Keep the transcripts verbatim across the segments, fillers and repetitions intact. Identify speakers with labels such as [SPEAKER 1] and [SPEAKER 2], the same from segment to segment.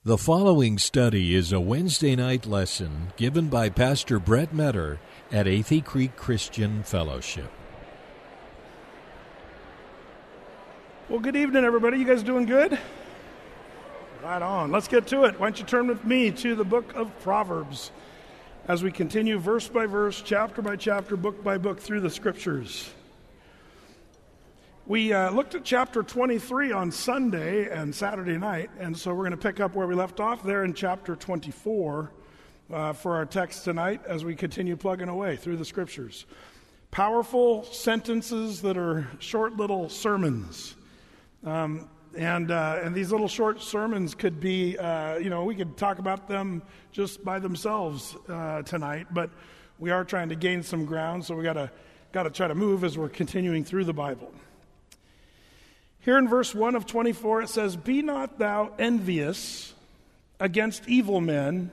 [SPEAKER 1] The following study is a Wednesday night lesson given by Pastor Brett Metter at Athey Creek Christian Fellowship.
[SPEAKER 2] Well, good evening, everybody. You guys doing good? Right on. Let's get to it. Why don't you turn with me to the book of Proverbs as we continue verse by verse, chapter by chapter, book by book through the scriptures. We uh, looked at chapter twenty-three on Sunday and Saturday night, and so we're going to pick up where we left off there in chapter twenty-four uh, for our text tonight as we continue plugging away through the scriptures. Powerful sentences that are short little sermons. Um, and uh, and these little short sermons could be, uh, you know, we could talk about them just by themselves uh, tonight, but we are trying to gain some ground, so we got to got to try to move as we're continuing through the Bible. Here in verse one of twenty-four, it says, "Be not thou envious against evil men,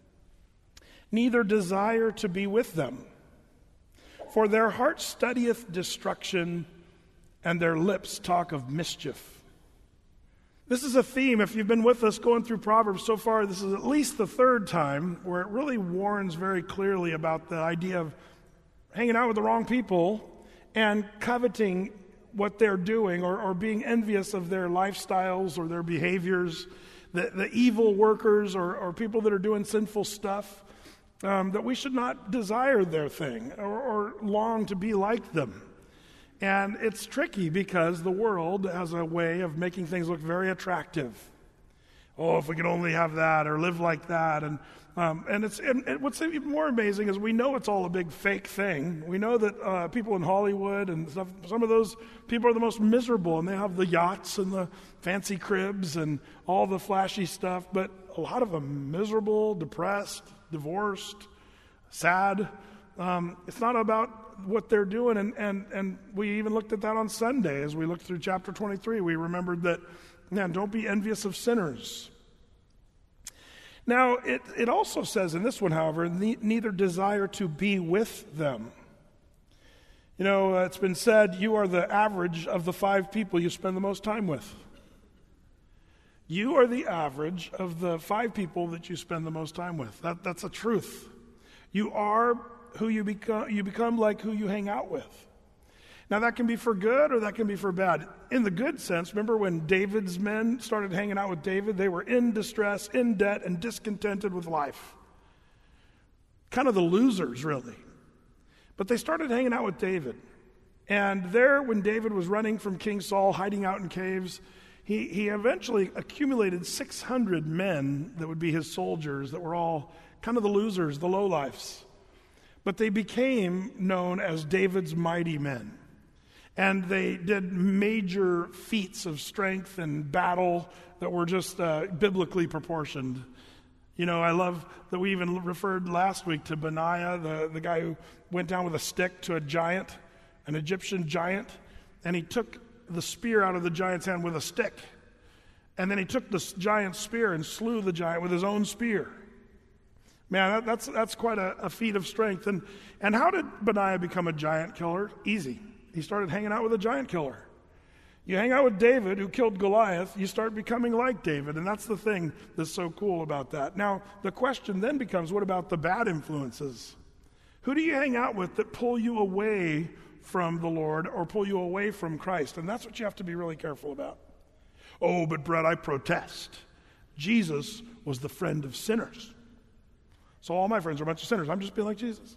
[SPEAKER 2] neither desire to be with them. For their heart studieth destruction, and their lips talk of mischief." This is a theme. If you've been with us going through Proverbs so far, this is at least the third time where it really warns very clearly about the idea of hanging out with the wrong people and coveting what they're doing, or, or being envious of their lifestyles or their behaviors, the, the evil workers or, or people that are doing sinful stuff, um, that we should not desire their thing or, or long to be like them. And it's tricky because the world has a way of making things look very attractive. Oh, if we could only have that or live like that. And um, and it's and, and what's even more amazing is we know it's all a big fake thing. We know that uh, people in Hollywood and stuff, some of those people are the most miserable, and they have the yachts and the fancy cribs and all the flashy stuff, but a lot of them miserable, depressed, divorced, sad. Um, it's not about what they're doing, and, and, and we even looked at that on Sunday as we looked through chapter twenty-three. We remembered that, man, don't be envious of sinners. Now, it, it also says in this one, however, ne- neither desire to be with them. You know, uh, it's been said, you are the average of the five people you spend the most time with. You are the average of the five people that you spend the most time with. That, that's a truth. You are who you become. You become like who you hang out with. Now, that can be for good or that can be for bad. In the good sense, remember when David's men started hanging out with David? They were in distress, in debt, and discontented with life. Kind of the losers, really. But they started hanging out with David. And there, when David was running from King Saul, hiding out in caves, he, he eventually accumulated six hundred men that would be his soldiers that were all kind of the losers, the lowlifes. But they became known as David's mighty men. And they did major feats of strength and battle that were just uh, biblically proportioned. You know, I love that we even referred last week to Benaiah, the, the guy who went down with a stick to a giant, an Egyptian giant, and he took the spear out of the giant's hand with a stick. And then he took the giant's spear and slew the giant with his own spear. Man, that, that's that's quite a, a feat of strength. And, and how did Benaiah become a giant killer? Easy. He started hanging out with a giant killer. You hang out with David, who killed Goliath, you start becoming like David, and that's the thing that's so cool about that. Now, the question then becomes, what about the bad influences? Who do you hang out with that pull you away from the Lord or pull you away from Christ? And that's what you have to be really careful about. Oh, but Brett, I protest. Jesus was the friend of sinners. So all my friends are a bunch of sinners. I'm just being like Jesus.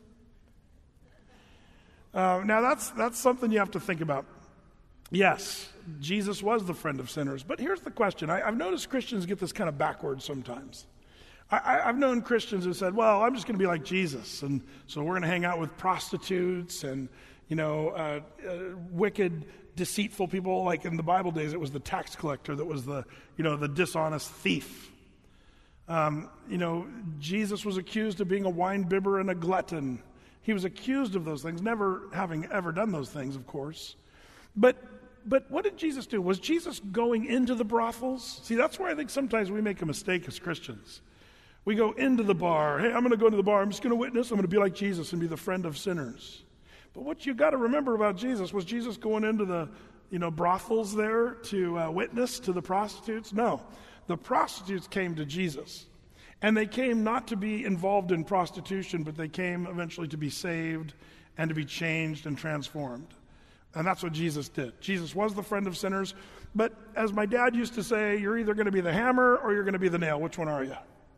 [SPEAKER 2] Uh, now, that's that's something you have to think about. Yes, Jesus was the friend of sinners. But here's the question. I, I've noticed Christians get this kind of backwards sometimes. I, I, I've known Christians who said, well, I'm just going to be like Jesus. And so we're going to hang out with prostitutes and, you know, uh, uh, wicked, deceitful people. Like in the Bible days, it was the tax collector that was the, you know, the dishonest thief. Um, you know, Jesus was accused of being a wine bibber and a glutton. He was accused of those things, never having ever done those things, of course. But but what did Jesus do? Was Jesus going into the brothels? See, that's where I think sometimes we make a mistake as Christians. We go into the bar. Hey, I'm going to go into the bar. I'm just going to witness. I'm going to be like Jesus and be the friend of sinners. But what you got to remember about Jesus, was Jesus going into the, you know, brothels there to uh, witness to the prostitutes? No. The prostitutes came to Jesus. And they came not to be involved in prostitution, but they came eventually to be saved and to be changed and transformed. And that's what Jesus did. Jesus was the friend of sinners. But as my dad used to say, you're either going to be the hammer or you're going to be the nail. Which one are you?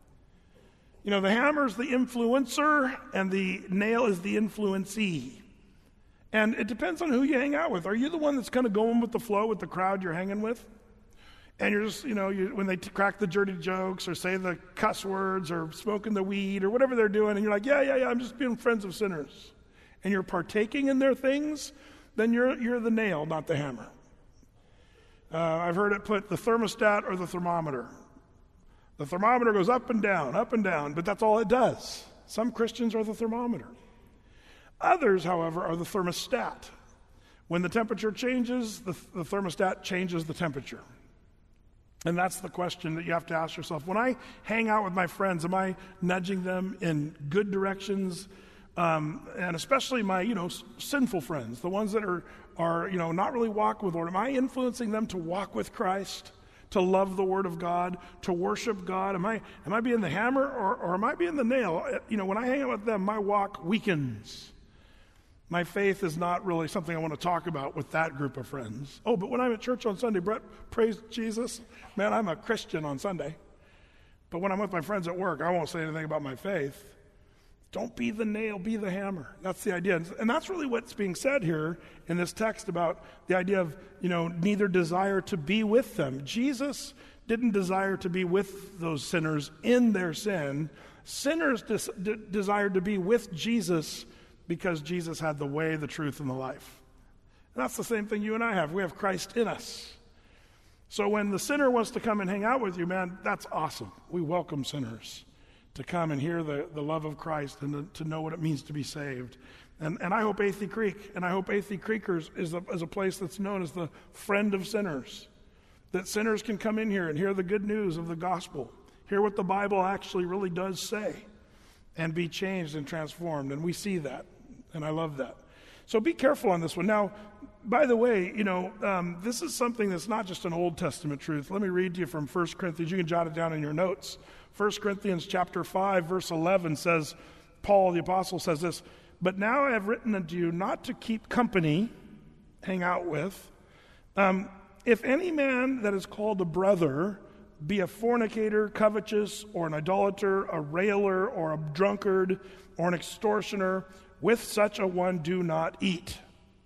[SPEAKER 2] You know, the hammer is the influencer and the nail is the influencee. And it depends on who you hang out with. Are you the one that's kind of going with the flow with the crowd you're hanging with? And you're just, you know, you, when they t- crack the dirty jokes or say the cuss words or smoking the weed or whatever they're doing, and you're like, yeah, yeah, yeah, I'm just being friends of sinners. And you're partaking in their things, then you're you're the nail, not the hammer. Uh, I've heard it put the thermostat or the thermometer. The thermometer goes up and down, up and down, but that's all it does. Some Christians are the thermometer. Others, however, are the thermostat. When the temperature changes, the, the thermostat changes the temperature. And that's the question that you have to ask yourself. When I hang out with my friends, am I nudging them in good directions? Um, and especially my, you know, s- sinful friends, the ones that are, are, you know, not really walking with the Lord. Am I influencing them to walk with Christ, to love the Word of God, to worship God? Am I, am I being the hammer or, or am I being the nail? You know, when I hang out with them, my walk weakens. My faith is not really something I want to talk about with that group of friends. Oh, but when I'm at church on Sunday, Brett, praise Jesus, man, I'm a Christian on Sunday. But when I'm with my friends at work, I won't say anything about my faith. Don't be the nail, be the hammer. That's the idea. And that's really what's being said here in this text about the idea of, you know, neither desire to be with them. Jesus didn't desire to be with those sinners in their sin. Sinners des- de- desired to be with Jesus because Jesus had the way, the truth, and the life. And that's the same thing you and I have. We have Christ in us. So when the sinner wants to come and hang out with you, man, that's awesome. We welcome sinners to come and hear the, the love of Christ and to, to know what it means to be saved. And and I hope Athey Creek, and I hope Athey Creekers is a, is a place that's known as the friend of sinners. That sinners can come in here and hear the good news of the gospel, hear what the Bible actually really does say, and be changed and transformed. And we see that. And I love that. So be careful on this one. Now, by the way, you know, um, this is something that's not just an Old Testament truth. Let me read to you from First Corinthians. You can jot it down in your notes. First Corinthians chapter five, verse eleven says, Paul the apostle says this, "But now I have written unto you not to keep company," hang out with, um, "if any man that is called a brother be a fornicator, covetous, or an idolater, a railer, or a drunkard, or an extortioner, with such a one do not eat."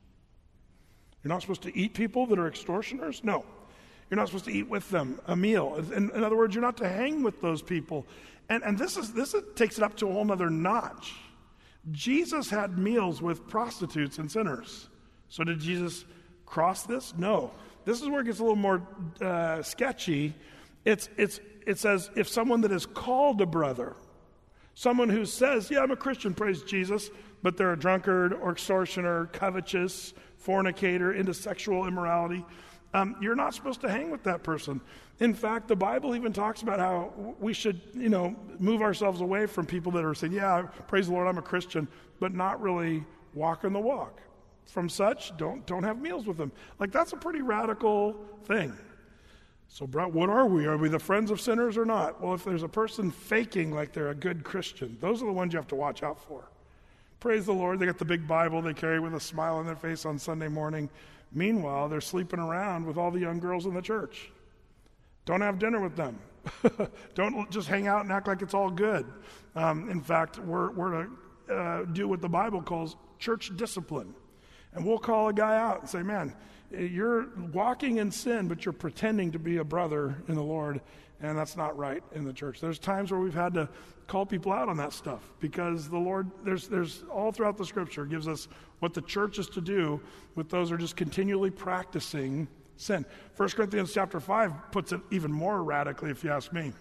[SPEAKER 2] You're not supposed to eat people that are extortioners? No. You're not supposed to eat with them a meal. In, in other words, you're not to hang with those people. And, and this is this is, takes it up to a whole other notch. Jesus had meals with prostitutes and sinners. So did Jesus cross this? No. This is where it gets a little more uh, sketchy. It's it's it says, if someone that is called a brother, someone who says, yeah, I'm a Christian, praise Jesus, but they're a drunkard or extortioner, covetous, fornicator, into sexual immorality, um, you're not supposed to hang with that person. In fact, the Bible even talks about how we should, you know, move ourselves away from people that are saying, yeah, praise the Lord, I'm a Christian, but not really walking the walk. From such, don't don't have meals with them. Like, that's a pretty radical thing. So, Brett, what are we? Are we the friends of sinners or not? Well, if there's a person faking like they're a good Christian, those are the ones you have to watch out for. Praise the Lord, they got the big Bible they carry with a smile on their face on Sunday morning. Meanwhile, they're sleeping around with all the young girls in the church. Don't have dinner with them. Don't just hang out and act like it's all good. Um, in fact, we're, we're to uh, do what the Bible calls church discipline. And we'll call a guy out and say, man, you're walking in sin, but you're pretending to be a brother in the Lord, and that's not right in the church. There's times where we've had to call people out on that stuff because the Lord, there's there's all throughout the Scripture gives us what the church is to do with those who are just continually practicing sin. First Corinthians chapter five puts it even more radically, if you ask me.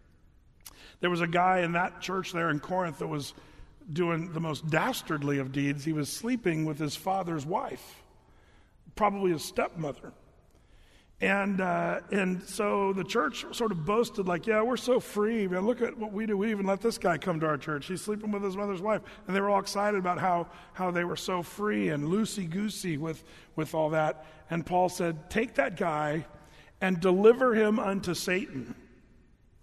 [SPEAKER 2] There was a guy in that church there in Corinth that was doing the most dastardly of deeds. He was sleeping with his father's wife, probably his stepmother. And uh, and so the church sort of boasted, like, yeah, we're so free, man. Look at what we do. We even let this guy come to our church. He's sleeping with his mother's wife. And they were all excited about how, how they were so free and loosey-goosey with, with all that. And Paul said, take that guy and deliver him unto Satan.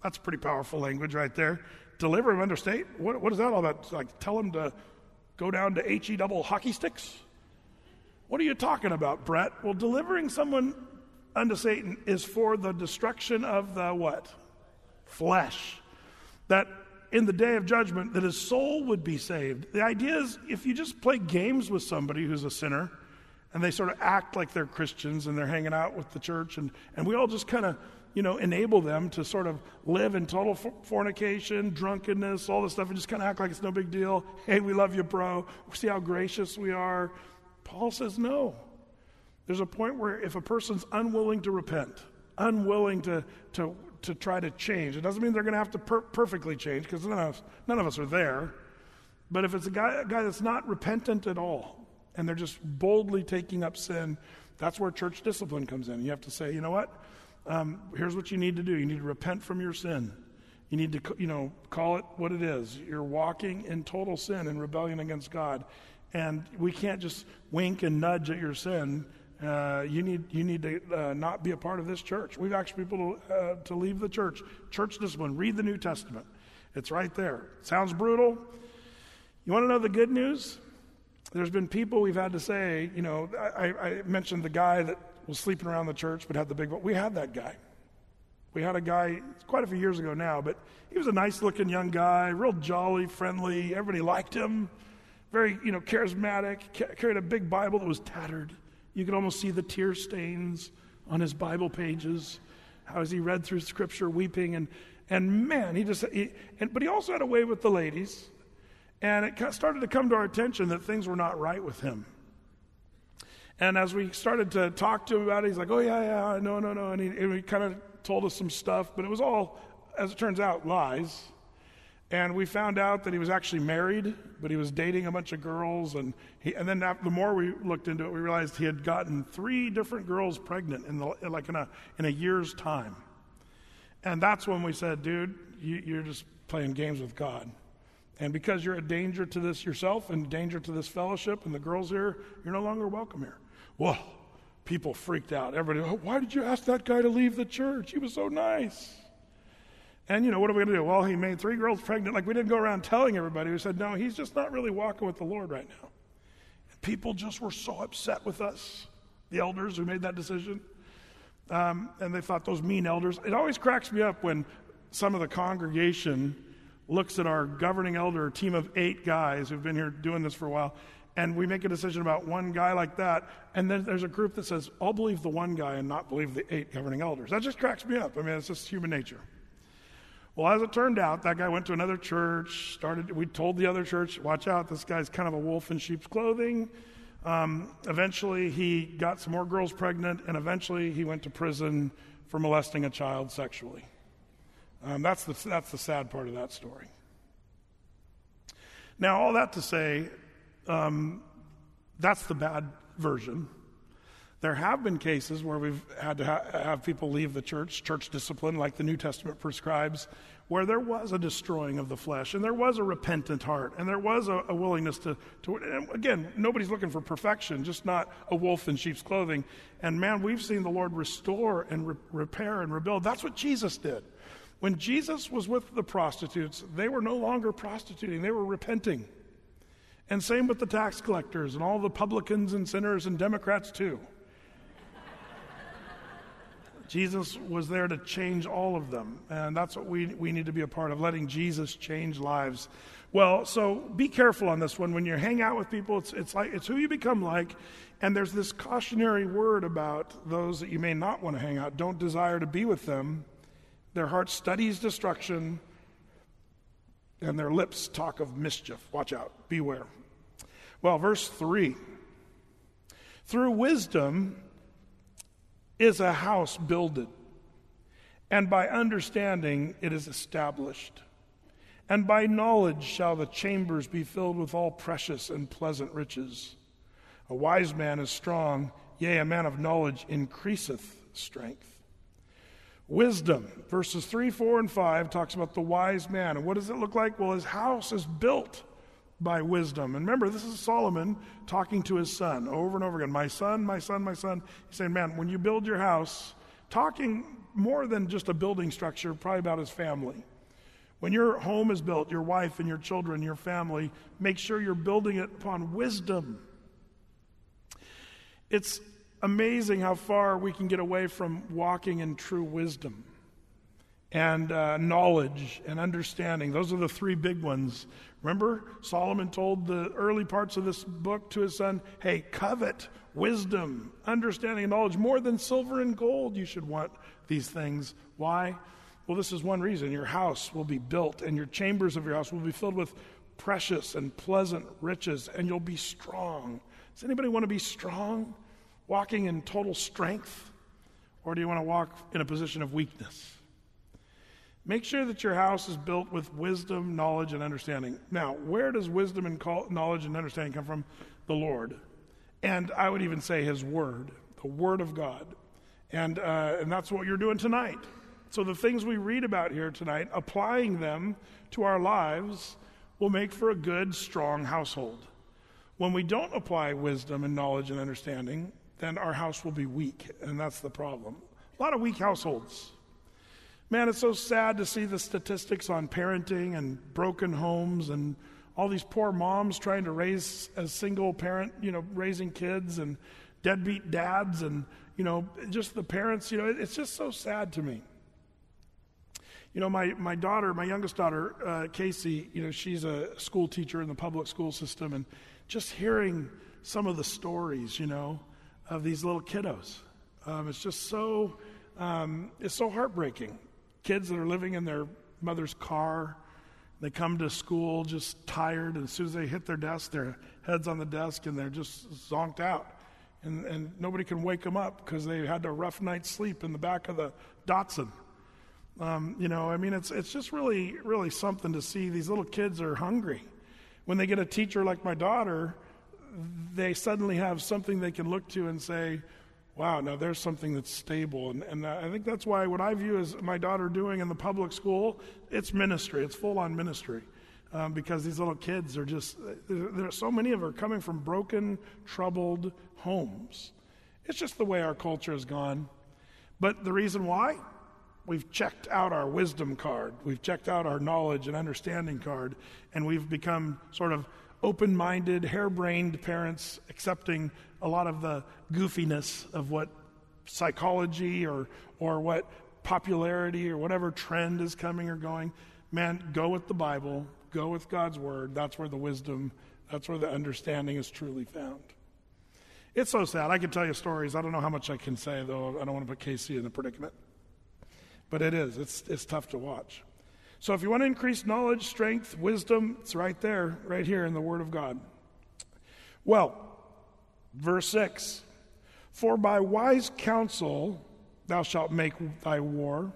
[SPEAKER 2] That's pretty powerful language right there. Deliver him under state? What, what is that all about? Like tell him to go down to H E double hockey sticks? What are you talking about, Brett? Well, delivering someone unto Satan is for the destruction of the what? Flesh. That in the day of judgment, that his soul would be saved. The idea is if you just play games with somebody who's a sinner, and they sort of act like they're Christians and they're hanging out with the church, and, and we all just kind of, you know, enable them to sort of live in total fornication, drunkenness, all this stuff, and just kind of act like it's no big deal. Hey, we love you, bro. See how gracious we are. Paul says no. There's a point where if a person's unwilling to repent, unwilling to to to try to change, it doesn't mean they're going to have to per- perfectly change, because none of us, none of us are there. But if it's a guy, a guy that's not repentant at all, and they're just boldly taking up sin, that's where church discipline comes in. You have to say, you know what? Um, here's what you need to do. You need to repent from your sin. You need to, you know, call it what it is. You're walking in total sin and rebellion against God. And we can't just wink and nudge at your sin. Uh, you need you need to uh, not be a part of this church. We've asked people to, uh, to leave the church. Church discipline. Read the New Testament. It's right there. Sounds brutal. You want to know the good news? There's been people we've had to say, you know, I, I mentioned the guy that was sleeping around the church but had the big, we had that guy. We had a guy quite a few years ago now, but he was a nice-looking young guy, real jolly, friendly. Everybody liked him. Very, you know, charismatic. Carried a big Bible that was tattered. You could almost see the tear stains on his Bible pages. How as he read through Scripture, weeping, and and man, he just. He, and but he also had a way with the ladies, and it started to come to our attention that things were not right with him. And as we started to talk to him about it, he's like, "Oh yeah, yeah, no, no, no," and he, and he kind of told us some stuff, but it was all, as it turns out, lies. And we found out that he was actually married, but he was dating a bunch of girls. And he, and then after, the more we looked into it, we realized he had gotten three different girls pregnant in the, like in a in a year's time. And that's when we said, dude, you, you're just playing games with God. And because you're a danger to this yourself and a danger to this fellowship and the girls here, you're no longer welcome here. Well, people freaked out. Everybody, oh, why did you ask that guy to leave the church? He was so nice. And, you know, what are we going to do? Well, he made three girls pregnant. Like, we didn't go around telling everybody. We said, no, he's just not really walking with the Lord right now. And people just were so upset with us, the elders who made that decision. Um, and they thought those mean elders. It always cracks me up when some of the congregation looks at our governing elder team of eight guys who've been here doing this for a while, and we make a decision about one guy like that, and then there's a group that says, I'll believe the one guy and not believe the eight governing elders. That just cracks me up. I mean, it's just human nature. Well, as it turned out, that guy went to another church, started, we told the other church, watch out, this guy's kind of a wolf in sheep's clothing. Um, eventually, he got some more girls pregnant, and eventually he went to prison for molesting a child sexually. Um, that's the that's the sad part of that story. Now, all that to say, um, that's the bad version. There have been cases where we've had to ha- have people leave the church, church discipline, like the New Testament prescribes, where there was a destroying of the flesh, and there was a repentant heart, and there was a, a willingness to, to, and again, nobody's looking for perfection, just not a wolf in sheep's clothing. And man, we've seen the Lord restore and re- repair and rebuild. That's what Jesus did. When Jesus was with the prostitutes, they were no longer prostituting, they were repenting. And same with the tax collectors and all the publicans and sinners and Democrats too. Jesus was there to change all of them, and that's what we we need to be a part of, letting Jesus change lives. Well, so be careful on this one. When you hang out with people, it's it's like it's who you become like, and there's this cautionary word about those that you may not want to hang out. Don't desire to be with them. Their heart studies destruction, and their lips talk of mischief. Watch out. Beware. Well, verse three. Through wisdom is a house builded, and by understanding it is established. And by knowledge shall the chambers be filled with all precious and pleasant riches. A wise man is strong, yea, a man of knowledge increaseth strength. Wisdom, verses three, four, and five, talks about the wise man. And what does it look like? Well, his house is built by wisdom. And remember, this is Solomon talking to his son over and over again. My son, my son, my son. He's saying, man, when you build your house, talking more than just a building structure, probably about his family. When your home is built, your wife and your children, your family, make sure you're building it upon wisdom. It's amazing how far we can get away from walking in true wisdom and uh, knowledge and understanding. Those are the three big ones. Remember, Solomon told the early parts of this book to his son, hey, covet wisdom, understanding, and knowledge. More than silver and gold, you should want these things. Why? Well, this is one reason. Your house will be built, and your chambers of your house will be filled with precious and pleasant riches, and you'll be strong. Does anybody want to be strong, walking in total strength? Or do you want to walk in a position of weakness? Make sure that your house is built with wisdom, knowledge, and understanding. Now, where does wisdom and knowledge and understanding come from? The Lord. And I would even say his word, the word of God. And, uh, and that's what you're doing tonight. So the things we read about here tonight, applying them to our lives will make for a good, strong household. When we don't apply wisdom and knowledge and understanding, then our house will be weak, and that's the problem. A lot of weak households. Man, it's so sad to see the statistics on parenting and broken homes and all these poor moms trying to raise a single parent, you know, raising kids, and deadbeat dads, and, you know, just the parents, you know, it's just so sad to me. You know, my, my daughter, my youngest daughter, uh, Casey, you know, she's a school teacher in the public school system, and just hearing some of the stories, you know, of these little kiddos, um, it's just so, um, it's so heartbreaking. Kids that are living in their mother's car, they come to school just tired, and as soon as they hit their desk, their head's on the desk, and they're just zonked out. And, and nobody can wake them up because they had a rough night's sleep in the back of the Datsun. Um, you know, I mean, it's it's just really, really something to see. These little kids are hungry. When they get a teacher like my daughter, they suddenly have something they can look to and say, wow, now there's something that's stable. And, and I think that's why what I view as my daughter doing in the public school, it's ministry. It's full-on ministry. Um, because these little kids are just, there, there are so many of them are coming from broken, troubled homes. It's just the way our culture has gone. But the reason why? We've checked out our wisdom card. We've checked out our knowledge and understanding card. And we've become sort of open-minded, harebrained parents, accepting a lot of the goofiness of what psychology or or what popularity or whatever trend is coming or going. Man, go with the Bible, go with God's word. That's where the wisdom, that's where the understanding is truly found. It's so sad. I could tell you stories. I don't know how much I can say, though. I don't want to put Casey in a predicament. But it is. It's it's tough to watch. So if you want to increase knowledge, strength, wisdom, it's right there, right here in the Word of God. Well, verse six, for by wise counsel thou shalt make thy war,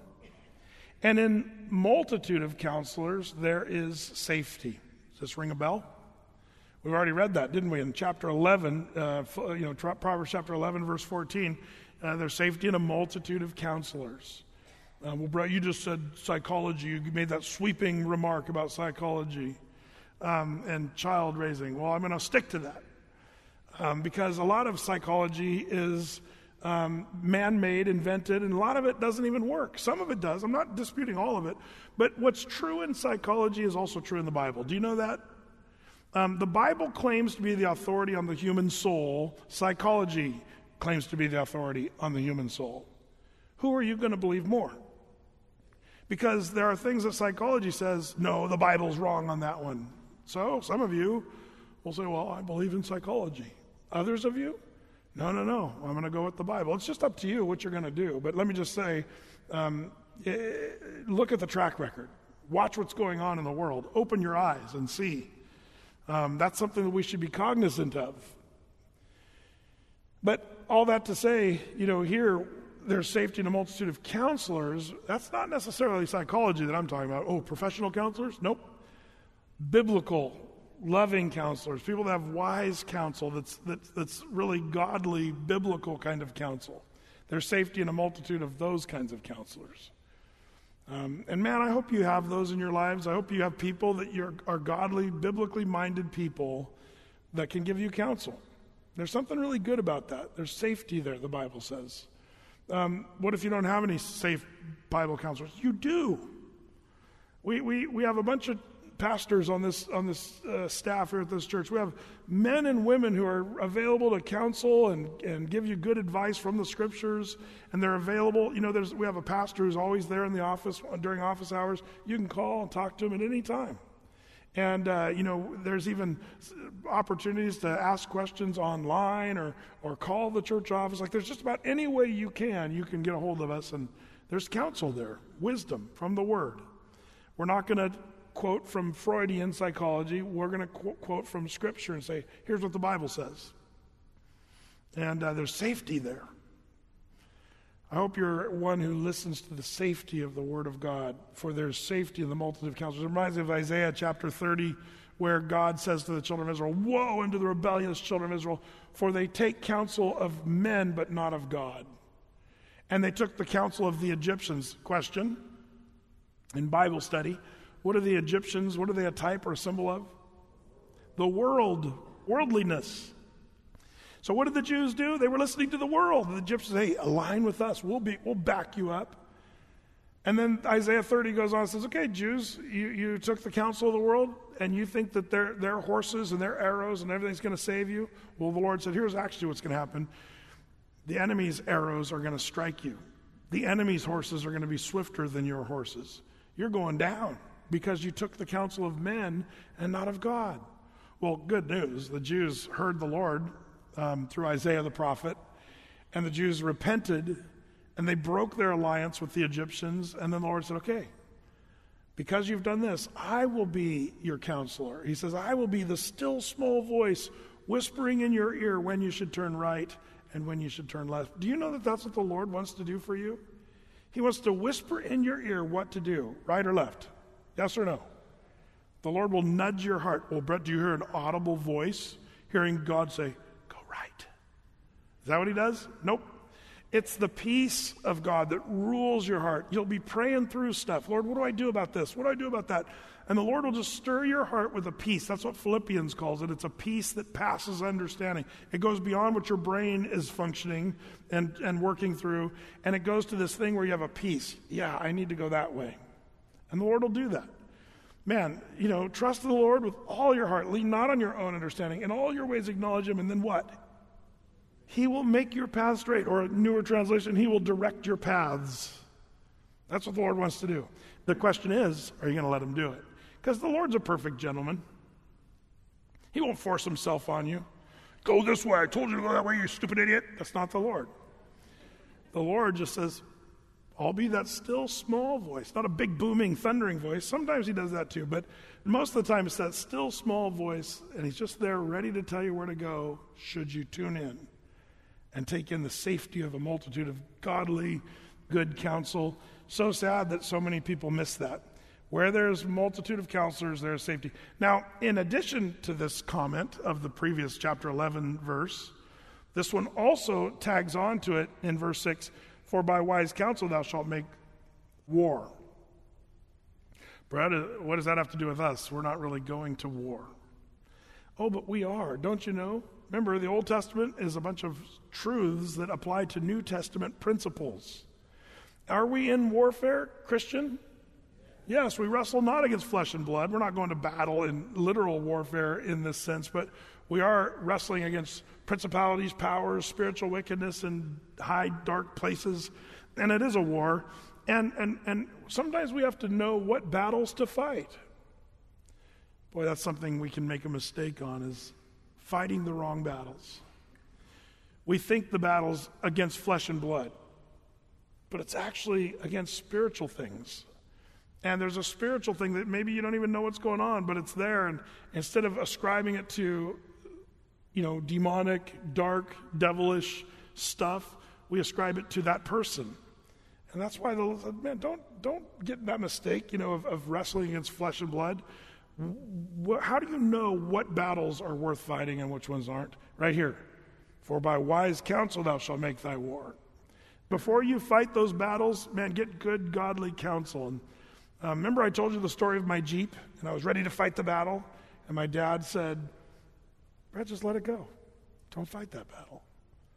[SPEAKER 2] and in multitude of counselors there is safety. Does this ring a bell? We've already read that, didn't we? In chapter eleven, uh, you know, Proverbs chapter eleven, verse fourteen, uh, there's safety in a multitude of counselors. Uh, well, Brett, you just said psychology. You made that sweeping remark about psychology um, and child raising. Well, I'm going to stick to that um, because a lot of psychology is um, man-made, invented, and a lot of it doesn't even work. Some of it does. I'm not disputing all of it. But what's true in psychology is also true in the Bible. Do you know that? Um, the Bible claims to be the authority on the human soul. Psychology claims to be the authority on the human soul. Who are you going to believe more? Because there are things that psychology says, no, the Bible's wrong on that one. So some of you will say, well, I believe in psychology. Others of you, no, no, no, I'm going to go with the Bible. It's just up to you what you're going to do. But let me just say, um, look at the track record. Watch what's going on in the world. Open your eyes and see. Um, that's something that we should be cognizant of. But all that to say, you know, here, there's safety in a multitude of counselors. That's not necessarily psychology that I'm talking about. Oh, professional counselors? Nope. Biblical, loving counselors, people that have wise counsel that's, that's, that's really godly, biblical kind of counsel. There's safety in a multitude of those kinds of counselors. Um, and man, I hope you have those in your lives. I hope you have people that you're, are godly, biblically minded people that can give you counsel. There's something really good about that. There's safety there, the Bible says. Um, what if you don't have any safe Bible counselors? You do. We we we have a bunch of pastors on this on this uh, staff here at this church. We have men and women who are available to counsel and, and give you good advice from the scriptures, and they're available. You know, there's we have a pastor who's always there in the office during office hours. You can call and talk to him at any time. And, uh, you know, there's even opportunities to ask questions online or, or call the church office. Like, there's just about any way you can, you can get a hold of us, and there's counsel there, wisdom from the Word. We're not going to quote from Freudian psychology. We're going to qu- quote from Scripture and say, here's what the Bible says. And uh, there's safety there. I hope you're one who listens to the safety of the Word of God, for there's safety in the multitude of counselors. It reminds me of Isaiah chapter thirty, where God says to the children of Israel, woe unto the rebellious children of Israel, for they take counsel of men, but not of God. And they took the counsel of the Egyptians. Question, in Bible study, what are the Egyptians, what are they a type or a symbol of? The world, worldliness. So what did the Jews do? They were listening to the world. The Egyptians say, hey, align with us. We'll be, we'll back you up. And then Isaiah thirty goes on and says, okay, Jews, you, you took the counsel of the world, and you think that their, their horses and their arrows and everything's going to save you? Well, the Lord said, here's actually what's going to happen. The enemy's arrows are going to strike you. The enemy's horses are going to be swifter than your horses. You're going down because you took the counsel of men and not of God. Well, good news. The Jews heard the Lord Um, through Isaiah the prophet, and the Jews repented, and they broke their alliance with the Egyptians, and then the Lord said, okay, because you've done this, I will be your counselor. He says, I will be the still small voice whispering in your ear when you should turn right and when you should turn left. Do you know that that's what the Lord wants to do for you? He wants to whisper in your ear what to do, right or left, yes or no? The Lord will nudge your heart. Well, Brett, do you hear an audible voice hearing God say, right? Is that what he does? Nope. It's the peace of God that rules your heart. You'll be praying through stuff. Lord, what do I do about this? What do I do about that? And the Lord will just stir your heart with a peace. That's what Philippians calls it. It's a peace that passes understanding. It goes beyond what your brain is functioning and, and working through, and it goes to this thing where you have a peace. Yeah, I need to go that way. And the Lord will do that. Man, you know, trust in the Lord with all your heart. Lean not on your own understanding. In all your ways acknowledge him, and then what? He will make your path straight. Or a newer translation, he will direct your paths. That's what the Lord wants to do. The question is, are you going to let him do it? Because the Lord's a perfect gentleman. He won't force himself on you. Go this way. I told you to go that way, you stupid idiot. That's not the Lord. The Lord just says, I'll be that still small voice, not a big booming, thundering voice. Sometimes he does that too, but most of the time it's that still small voice, and he's just there ready to tell you where to go should you tune in and take in the safety of a multitude of godly, good counsel. So sad that so many people miss that. Where there's a multitude of counselors, there's safety. Now, in addition to this comment of the previous chapter eleven verse, this one also tags on to it in verse six, for by wise counsel thou shalt make war. Brad, what does that have to do with us? We're not really going to war. Oh, but we are, don't you know? Remember, the Old Testament is a bunch of truths that apply to New Testament principles. Are we in warfare, Christian? Yes, we wrestle not against flesh and blood. We're not going to battle in literal warfare in this sense, but we are wrestling against principalities, powers, spiritual wickedness in high, dark places, and it is a war. And, and, and sometimes we have to know what battles to fight. Boy, that's something we can make a mistake on, is fighting the wrong battles. We think the battle's against flesh and blood, but it's actually against spiritual things. And there's a spiritual thing that maybe you don't even know what's going on, but it's there. And instead of ascribing it to, you know, demonic, dark, devilish stuff, we ascribe it to that person. And that's why the Lord said, man, don't don't get that mistake, you know, of, of wrestling against flesh and blood. How do you know what battles are worth fighting and which ones aren't? Right here. For by wise counsel thou shalt make thy war. Before you fight those battles, man, get good godly counsel. And uh, remember I told you the story of my Jeep, and I was ready to fight the battle, and my dad said, Brad, just let it go. Don't fight that battle.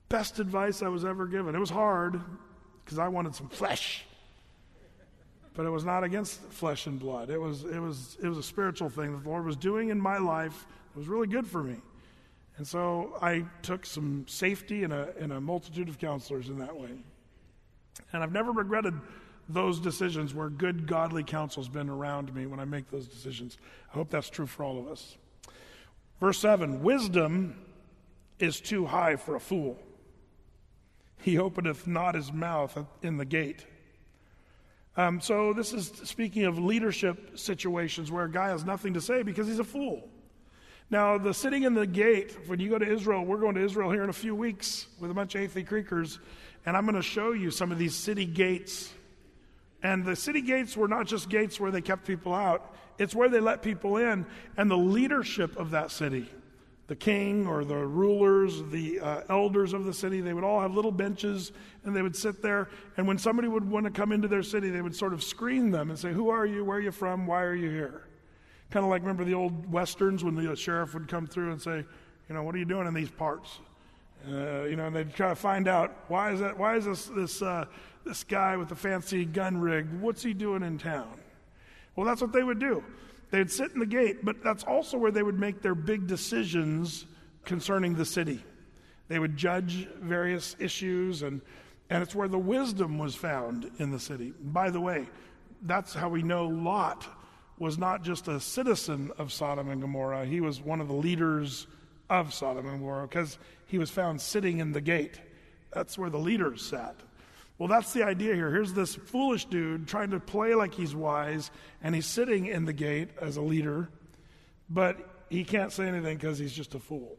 [SPEAKER 2] Best advice I was ever given. It was hard because I wanted some flesh. But it was not against flesh and blood. It was it was it was a spiritual thing that the Lord was doing in my life. It was really good for me. And so I took some safety in a in a multitude of counselors in that way. And I've never regretted those decisions where good, godly counsel's been around me when I make those decisions. I hope that's true for all of us. Verse seven, wisdom is too high for a fool. He openeth not his mouth in the gate. Um, so this is speaking of leadership situations where a guy has nothing to say because he's a fool. Now, the sitting in the gate, when you go to Israel, we're going to Israel here in a few weeks with a bunch of Athey Creekers, and I'm going to show you some of these city gates. And the city gates were not just gates where they kept people out. It's where they let people in, and the leadership of that city, the king or the rulers, the uh, elders of the city, they would all have little benches, and they would sit there. And when somebody would want to come into their city, they would sort of screen them and say, who are you? Where are you from? Why are you here? Kind of like, remember the old Westerns when the sheriff would come through and say, you know, what are you doing in these parts? Uh, you know, and they'd try to find out, why is that? Why is this this uh, this guy with the fancy gun rig, what's he doing in town? Well, that's what they would do. They'd sit in the gate, but that's also where they would make their big decisions concerning the city. They would judge various issues, and, and it's where the wisdom was found in the city. By the way, that's how we know Lot was not just a citizen of Sodom and Gomorrah. He was one of the leaders of Sodom and Gomorrah because he was found sitting in the gate. That's where the leaders sat. Well, that's the idea here. Here's this foolish dude trying to play like he's wise, and he's sitting in the gate as a leader, but he can't say anything because he's just a fool.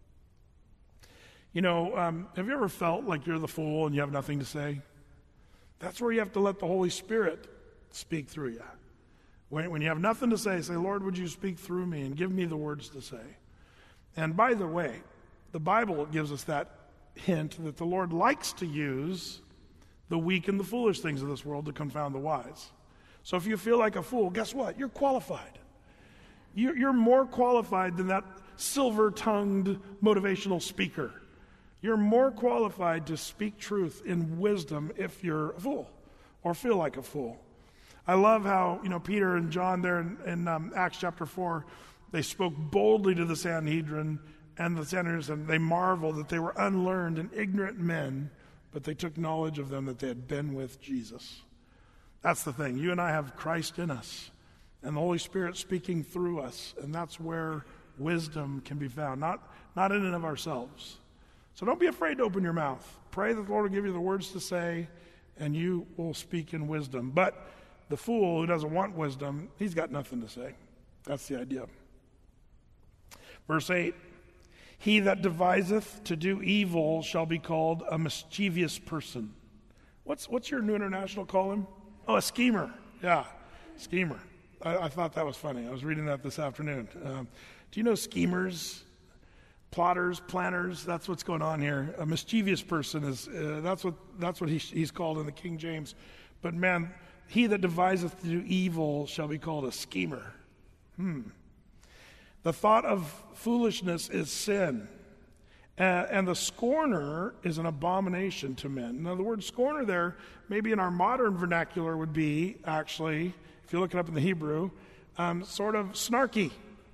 [SPEAKER 2] You know, um, have you ever felt like you're the fool and you have nothing to say? That's where you have to let the Holy Spirit speak through you. When, when you have nothing to say, say, Lord, would you speak through me and give me the words to say? And by the way, the Bible gives us that hint that the Lord likes to use the weak and the foolish things of this world to confound the wise. So if you feel like a fool, guess what? You're qualified. You're more qualified than that silver-tongued motivational speaker. You're more qualified to speak truth in wisdom if you're a fool or feel like a fool. I love how, you know, Peter and John there in, in um, Acts chapter four, they spoke boldly to the Sanhedrin, and the Sanhedrin, they marveled that they were unlearned and ignorant men, but they took knowledge of them that they had been with Jesus. That's the thing. You and I have Christ in us, and the Holy Spirit speaking through us, and that's where wisdom can be found, not, not in and of ourselves. So don't be afraid to open your mouth. Pray that the Lord will give you the words to say, and you will speak in wisdom. But the fool who doesn't want wisdom, he's got nothing to say. That's the idea. Verse eight, he that deviseth to do evil shall be called a mischievous person. What's what's your New International call him? Oh, a schemer. Yeah, schemer. I, I thought that was funny. I was reading that this afternoon. Um, do you know schemers, plotters, planners? That's what's going on here. A mischievous person is uh, that's what that's what he, he's called in the King James. But man, he that deviseth to do evil shall be called a schemer. Hmm. The thought of foolishness is sin, uh, and the scorner is an abomination to men. Now, the word scorner there, maybe in our modern vernacular, would be actually, if you look it up in the Hebrew, um, sort of snarky.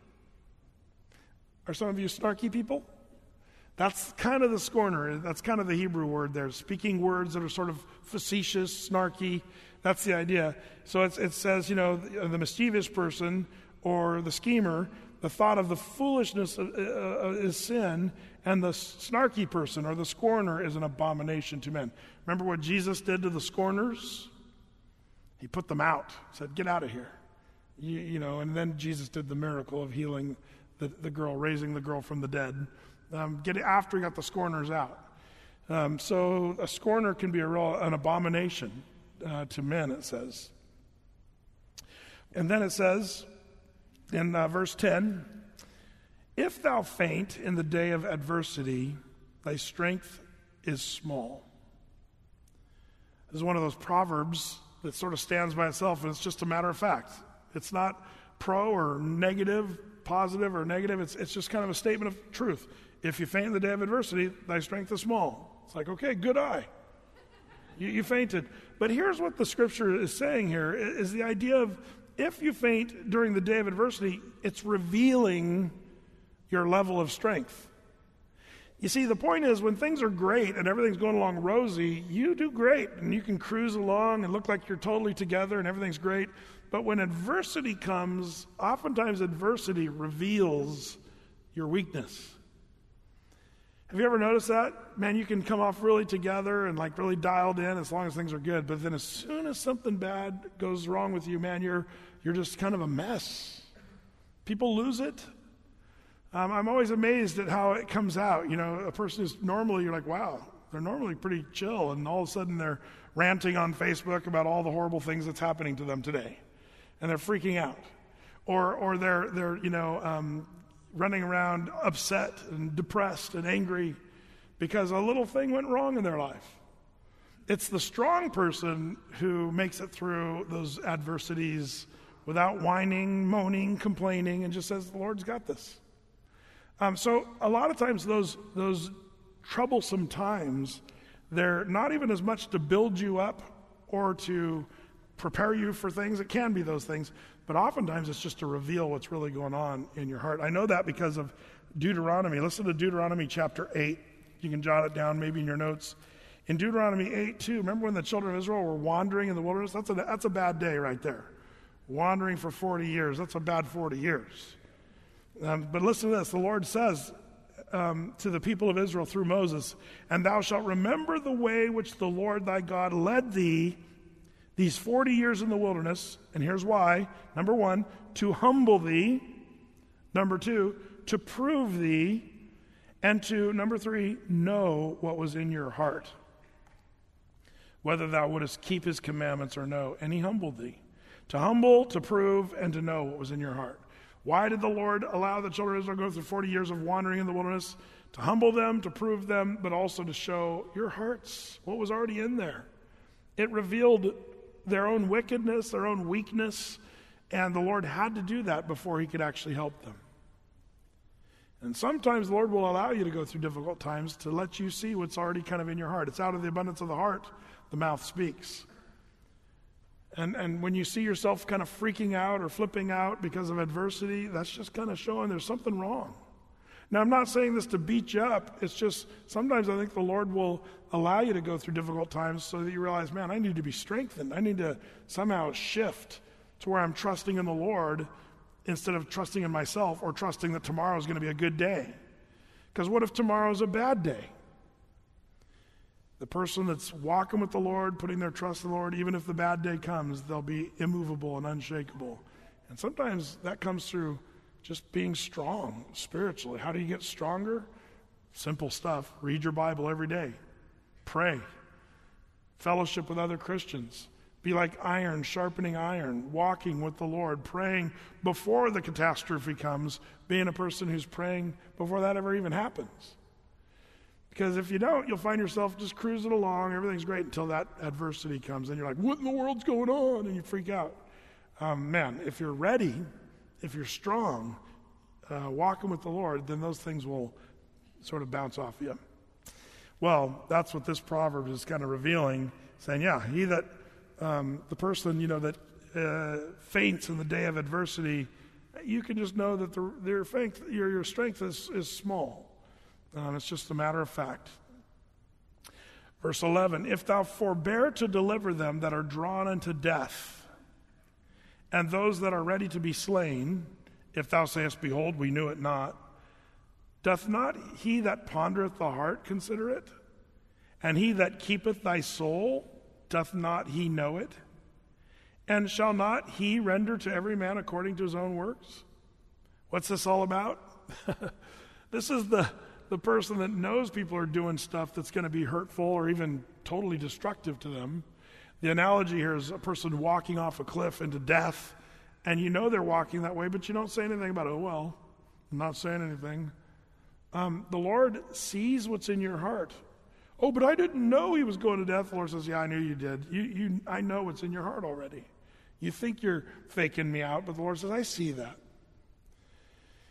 [SPEAKER 2] Are some of you snarky people? That's kind of the scorner. That's kind of the Hebrew word there, speaking words that are sort of facetious, snarky. That's the idea. So it's, it says, you know, the, the mischievous person or the schemer. The thought of the foolishness of, uh, is sin, and the snarky person or the scorner is an abomination to men. Remember what Jesus did to the scorners? He put them out, said, get out of here. You, you know, and then Jesus did the miracle of healing the, the girl, raising the girl from the dead, um, getting, after he got the scorners out. Um, so a scorner can be a real, an abomination uh, to men, it says. And then it says, in uh, verse ten, if thou faint in the day of adversity, thy strength is small. This is one of those proverbs that sort of stands by itself, and it's just a matter of fact. It's not pro or negative. positive or negative. It's, it's just kind of a statement of truth. If you faint in the day of adversity, thy strength is small. It's like, okay, good eye. You, you fainted. But here's what the scripture is saying here, is the idea of if you faint during the day of adversity, it's revealing your level of strength. You see, the point is when things are great and everything's going along rosy, you do great and you can cruise along and look like you're totally together and everything's great. But when adversity comes, oftentimes adversity reveals your weakness. Have you ever noticed that? Man, you can come off really together and like really dialed in as long as things are good. But then as soon as something bad goes wrong with you, man, you're you're just kind of a mess. People lose it. Um, I'm always amazed at how it comes out. You know, a person who's normally, you're like, wow, they're normally pretty chill. And all of a sudden they're ranting on Facebook about all the horrible things that's happening to them today. And they're freaking out. Or or they're, they're you know, um, running around upset and depressed and angry because a little thing went wrong in their life. It's the strong person who makes it through those adversities without whining, moaning, complaining, and just says, the Lord's got this. Um, so a lot of times those those troublesome times, they're not even as much to build you up or to prepare you for things. It can be those things, but oftentimes it's just to reveal what's really going on in your heart. I know that because of Deuteronomy. Listen to Deuteronomy chapter eight. You can jot it down maybe in your notes. In Deuteronomy eight two, remember when the children of Israel were wandering in the wilderness? That's a, that's a bad day right there. Wandering for forty years. That's a bad forty years. Um, but listen to this. The Lord says um, to the people of Israel through Moses, and thou shalt remember the way which the Lord thy God led thee these forty years in the wilderness. And here's why. Number one, to humble thee. Number two, to prove thee. And to, number three, know what was in your heart, whether thou wouldest keep his commandments or no. And he humbled thee. To humble, to prove, and to know what was in your heart. Why did the Lord allow the children of Israel to go through forty years of wandering in the wilderness? To humble them, to prove them, but also to show your hearts, what was already in there. It revealed their own wickedness, their own weakness, and the Lord had to do that before he could actually help them. And sometimes the Lord will allow you to go through difficult times to let you see what's already kind of in your heart. It's out of the abundance of the heart, the mouth speaks. And and when you see yourself kind of freaking out or flipping out because of adversity, that's just kind of showing there's something wrong. Now, I'm not saying this to beat you up. It's just sometimes I think the Lord will allow you to go through difficult times so that you realize, man, I need to be strengthened. I need to somehow shift to where I'm trusting in the Lord instead of trusting in myself or trusting that tomorrow is going to be a good day. Because what if tomorrow is a bad day? The person that's walking with the Lord, putting their trust in the Lord, even if the bad day comes, they'll be immovable and unshakable. And sometimes that comes through just being strong spiritually. How do you get stronger? Simple stuff. Read your Bible every day. Pray. Fellowship with other Christians. Be like iron sharpening iron, walking with the Lord, praying before the catastrophe comes, being a person who's praying before that ever even happens. Because if you don't, you'll find yourself just cruising along, everything's great until that adversity comes, and you're like, what in the world's going on? And you freak out. Um, man, if you're ready, if you're strong, uh, walking with the Lord, then those things will sort of bounce off you. Well, that's what this proverb is kind of revealing, saying, yeah, he that, um, the person, you know, that uh, faints in the day of adversity, you can just know that the, their strength, your, your strength is, is small. Um, it's just a matter of fact. Verse eleven, if thou forbear to deliver them that are drawn unto death, and those that are ready to be slain, if thou sayest, behold, we knew it not, doth not he that pondereth the heart consider it? And he that keepeth thy soul, doth not he know it? And shall not he render to every man according to his own works? What's this all about? This is the the person that knows people are doing stuff that's going to be hurtful or even totally destructive to them. The analogy here is a person walking off a cliff into death, and you know they're walking that way, but you don't say anything about it. Oh, well, I'm not saying anything. Um, the Lord sees what's in your heart. Oh, but I didn't know he was going to death. The Lord says, yeah, I knew you did. You, you, I know what's in your heart already. You think you're faking me out, but the Lord says, I see that.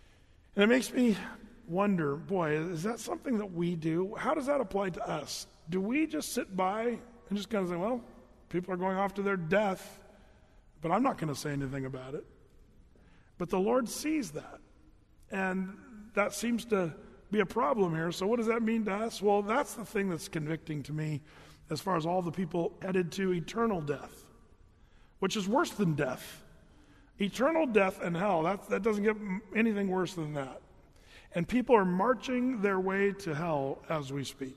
[SPEAKER 2] And it makes me wonder, boy, is that something that we do? How does that apply to us? Do we just sit by and just kind of say, well, people are going off to their death, but I'm not going to say anything about it? But the Lord sees that, and that seems to be a problem here. So what does that mean to us? Well, that's the thing that's convicting to me as far as all the people headed to eternal death, which is worse than death. Eternal death and hell, that, that doesn't get anything worse than that. And people are marching their way to hell as we speak.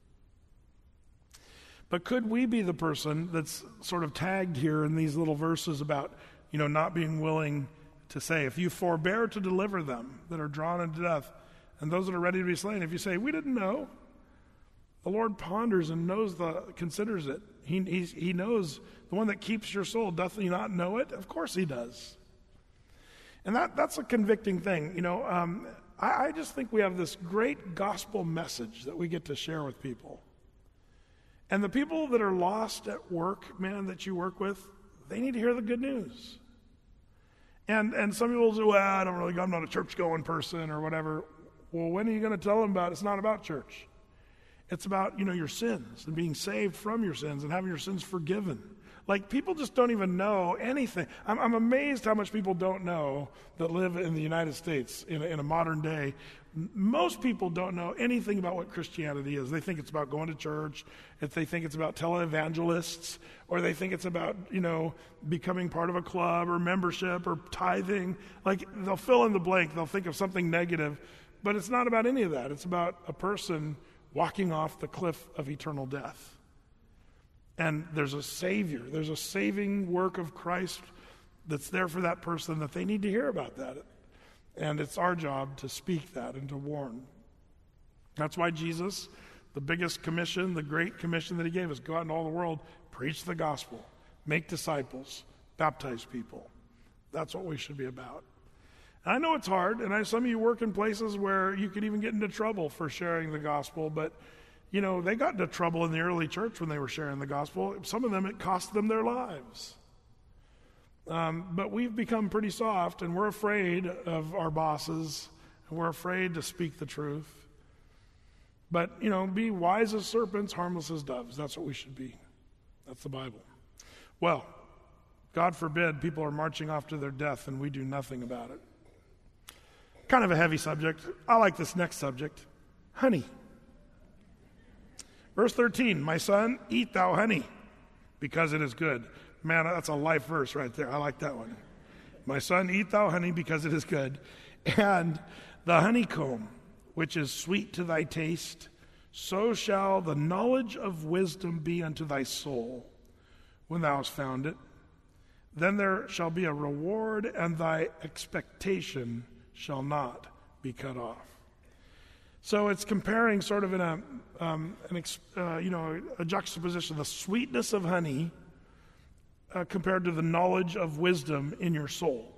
[SPEAKER 2] But could we be the person that's sort of tagged here in these little verses about, you know, not being willing to say, if you forbear to deliver them that are drawn into death, and those that are ready to be slain, if you say, we didn't know, the Lord ponders and knows the, considers it. He, he's, he knows the one that keeps your soul. Doth he not know it? Of course he does. And that, that's a convicting thing. You know, um, I, I just think we have this great gospel message that we get to share with people. And the people that are lost at work, man, that you work with, they need to hear the good news. And and some people say, well, I don't really, I'm not a church-going person or whatever. Well, when are you going to tell them about it? It's not about church. It's about, you know, your sins and being saved from your sins and having your sins forgiven. Like, people just don't even know anything. I'm, I'm amazed how much people don't know that live in the United States in a, in a modern day. Most people don't know anything about what Christianity is. They think it's about going to church, if they think it's about televangelists, or they think it's about, you know, becoming part of a club or membership or tithing. Like, they'll fill in the blank. They'll think of something negative. But it's not about any of that. It's about a person walking off the cliff of eternal death. And there's a Savior. There's a saving work of Christ that's there for that person that they need to hear about that. And it's our job to speak that and to warn. That's why Jesus, the biggest commission, the great commission that he gave us, go out into all the world, preach the gospel, make disciples, baptize people. That's what we should be about. And I know it's hard, and I, some of you work in places where you could even get into trouble for sharing the gospel, but you know, they got into trouble in the early church when they were sharing the gospel. Some of them, it cost them their lives. Um, but we've become pretty soft, and we're afraid of our bosses, and we're afraid to speak the truth. But, you know, be wise as serpents, harmless as doves. That's what we should be. That's the Bible. Well, God forbid people are marching off to their death and we do nothing about it. Kind of a heavy subject. I like this next subject. Honey. Verse thirteen, my son, eat thou honey, because it is good. Man, that's a life verse right there. I like that one. My son, eat thou honey, because it is good. And the honeycomb, which is sweet to thy taste, so shall the knowledge of wisdom be unto thy soul when thou hast found it. Then there shall be a reward, and thy expectation shall not be cut off. So it's comparing sort of in a, um, an ex, uh, you know, a juxtaposition, the sweetness of honey uh, compared to the knowledge of wisdom in your soul.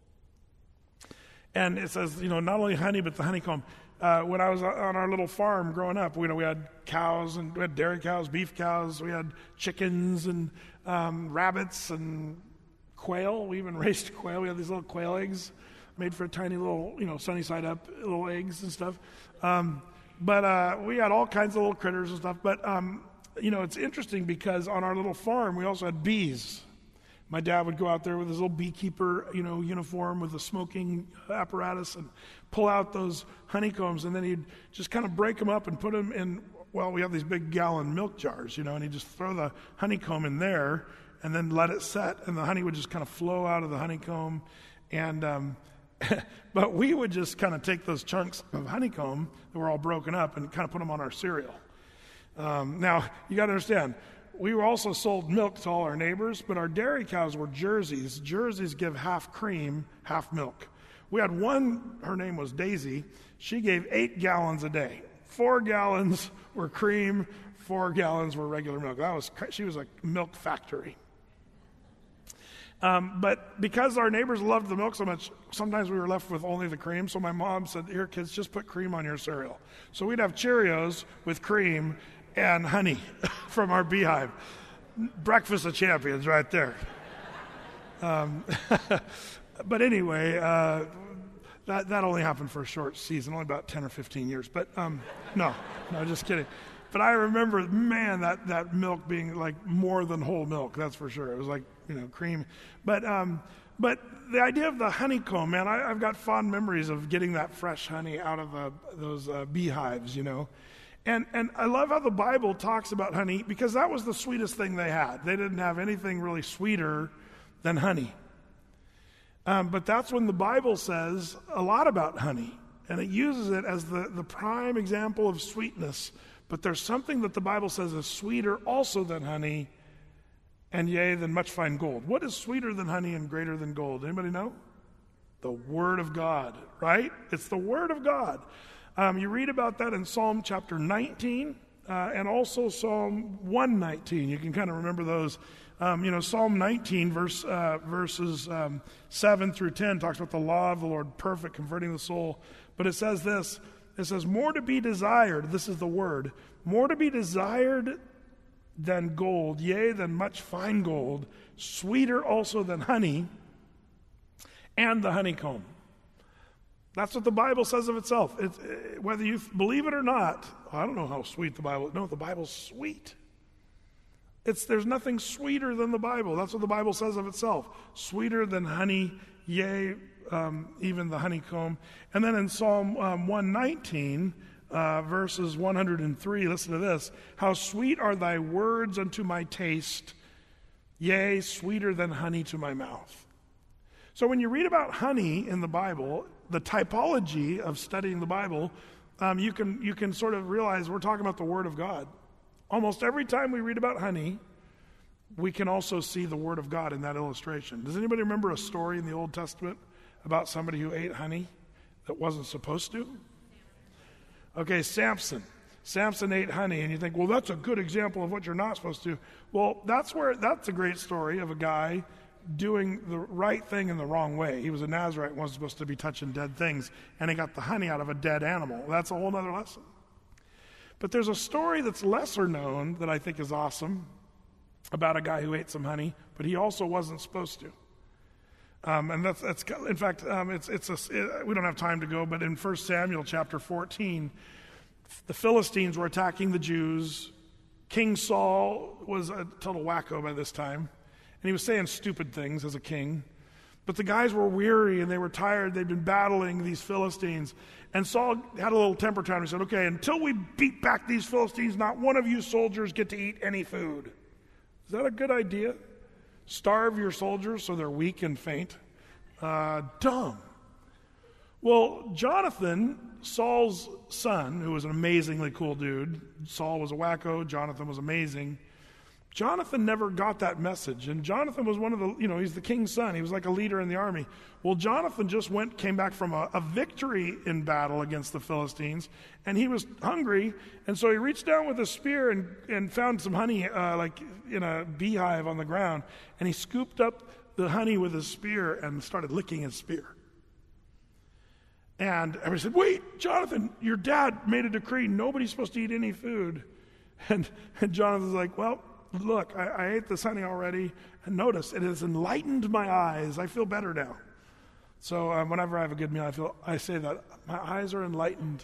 [SPEAKER 2] And it says, you know, not only honey, but the honeycomb. Uh, when I was on our little farm growing up, you know, we had cows, and we had dairy cows, beef cows, we had chickens and um, rabbits and quail. We even raised quail. We had these little quail eggs made for a tiny little, you know, sunny side up little eggs and stuff. Um, but uh, we had all kinds of little critters and stuff. But, um, you know, it's interesting because on our little farm, we also had bees. My dad would go out there with his little beekeeper, you know, uniform with a smoking apparatus and pull out those honeycombs, and then he'd just kind of break them up and put them in, well, we have these big gallon milk jars, you know, and he'd just throw the honeycomb in there and then let it set, and the honey would just kind of flow out of the honeycomb. And um, but we would just kind of take those chunks of honeycomb that were all broken up and kind of put them on our cereal. Um, now, you got to understand, we were also sold milk to all our neighbors, but our dairy cows were Jerseys. Jerseys give half cream, half milk. We had one, her name was Daisy. She gave eight gallons a day. Four gallons were cream, four gallons were regular milk. That was, she was a milk factory. Um, but because our neighbors loved the milk so much, sometimes we were left with only the cream. So my mom said, here, kids, just put cream on your cereal. So we'd have Cheerios with cream and honey from our beehive. Breakfast of champions right there. Um, but anyway, uh, that, that only happened for a short season, only about ten or fifteen years. But um, no, no, just kidding. But I remember, man, that, that milk being like more than whole milk, that's for sure. It was like, you know, cream. But um, but the idea of the honeycomb, man, I, I've got fond memories of getting that fresh honey out of uh, those uh, beehives, you know. And and I love how the Bible talks about honey, because that was the sweetest thing they had. They didn't have anything really sweeter than honey. Um, but that's when the Bible says a lot about honey, and it uses it as the, the prime example of sweetness. But there's something that the Bible says is sweeter also than honey, and yea, than much fine gold. What is sweeter than honey and greater than gold? Anybody know? The Word of God, right? It's the Word of God. Um, you read about that in Psalm chapter nineteen uh, and also Psalm one nineteen. You can kind of remember those. Um, you know, Psalm nineteen, verse, uh, verses um, seven through ten talks about the law of the Lord, perfect, converting the soul. But it says this, it says, more to be desired, this is the word, more to be desired than gold, yea, than much fine gold, sweeter also than honey, and the honeycomb. That's what the Bible says of itself. It's, uh, whether you believe it or not, I don't know how sweet the Bible is. No, the Bible's sweet. It's, there's nothing sweeter than the Bible. That's what the Bible says of itself. Sweeter than honey, yea, um, even the honeycomb. And then in Psalm um, one nineteen, uh, verses one hundred three, listen to this. How sweet are thy words unto my taste, yea, sweeter than honey to my mouth. So when you read about honey in the Bible, the typology of studying the Bible, um, you can you can sort of realize we're talking about the Word of God. Almost every time we read about honey, we can also see the Word of God in that illustration. Does anybody remember a story in the Old Testament about somebody who ate honey that wasn't supposed to? Okay, Samson. Samson ate honey, and you think, well, that's a good example of what you're not supposed to. Well, that's where that's a great story of a guy doing the right thing in the wrong way. He was a Nazarite, wasn't supposed to be touching dead things, and he got the honey out of a dead animal. That's a whole other lesson. But there's a story that's lesser known that I think is awesome about a guy who ate some honey, but he also wasn't supposed to. Um, and that's, that's in fact, um, it's it's a, it, we don't have time to go, but in First Samuel chapter fourteen, the Philistines were attacking the Jews. King Saul was a total wacko by this time. And he was saying stupid things as a king. But the guys were weary and they were tired. They'd been battling these Philistines. And Saul had a little temper tantrum. He said, okay, until we beat back these Philistines, not one of you soldiers get to eat any food. Is that a good idea? Starve your soldiers so they're weak and faint? Uh, dumb. Well, Jonathan, Saul's son, who was an amazingly cool dude. Saul was a wacko. Jonathan was amazing. Jonathan never got that message, and Jonathan was one of the, you know, he's the king's son. He was like a leader in the army. Well, Jonathan just went, came back from a, a victory in battle against the Philistines, and he was hungry, and so he reached down with a spear and, and found some honey, uh, like in a beehive on the ground, and he scooped up the honey with his spear and started licking his spear. And everybody said, wait, Jonathan, your dad made a decree, nobody's supposed to eat any food. And, and Jonathan's like, well, look, I, I ate this honey already, and notice, it has enlightened my eyes. I feel better now. So um, whenever I have a good meal, I feel I say that, my eyes are enlightened.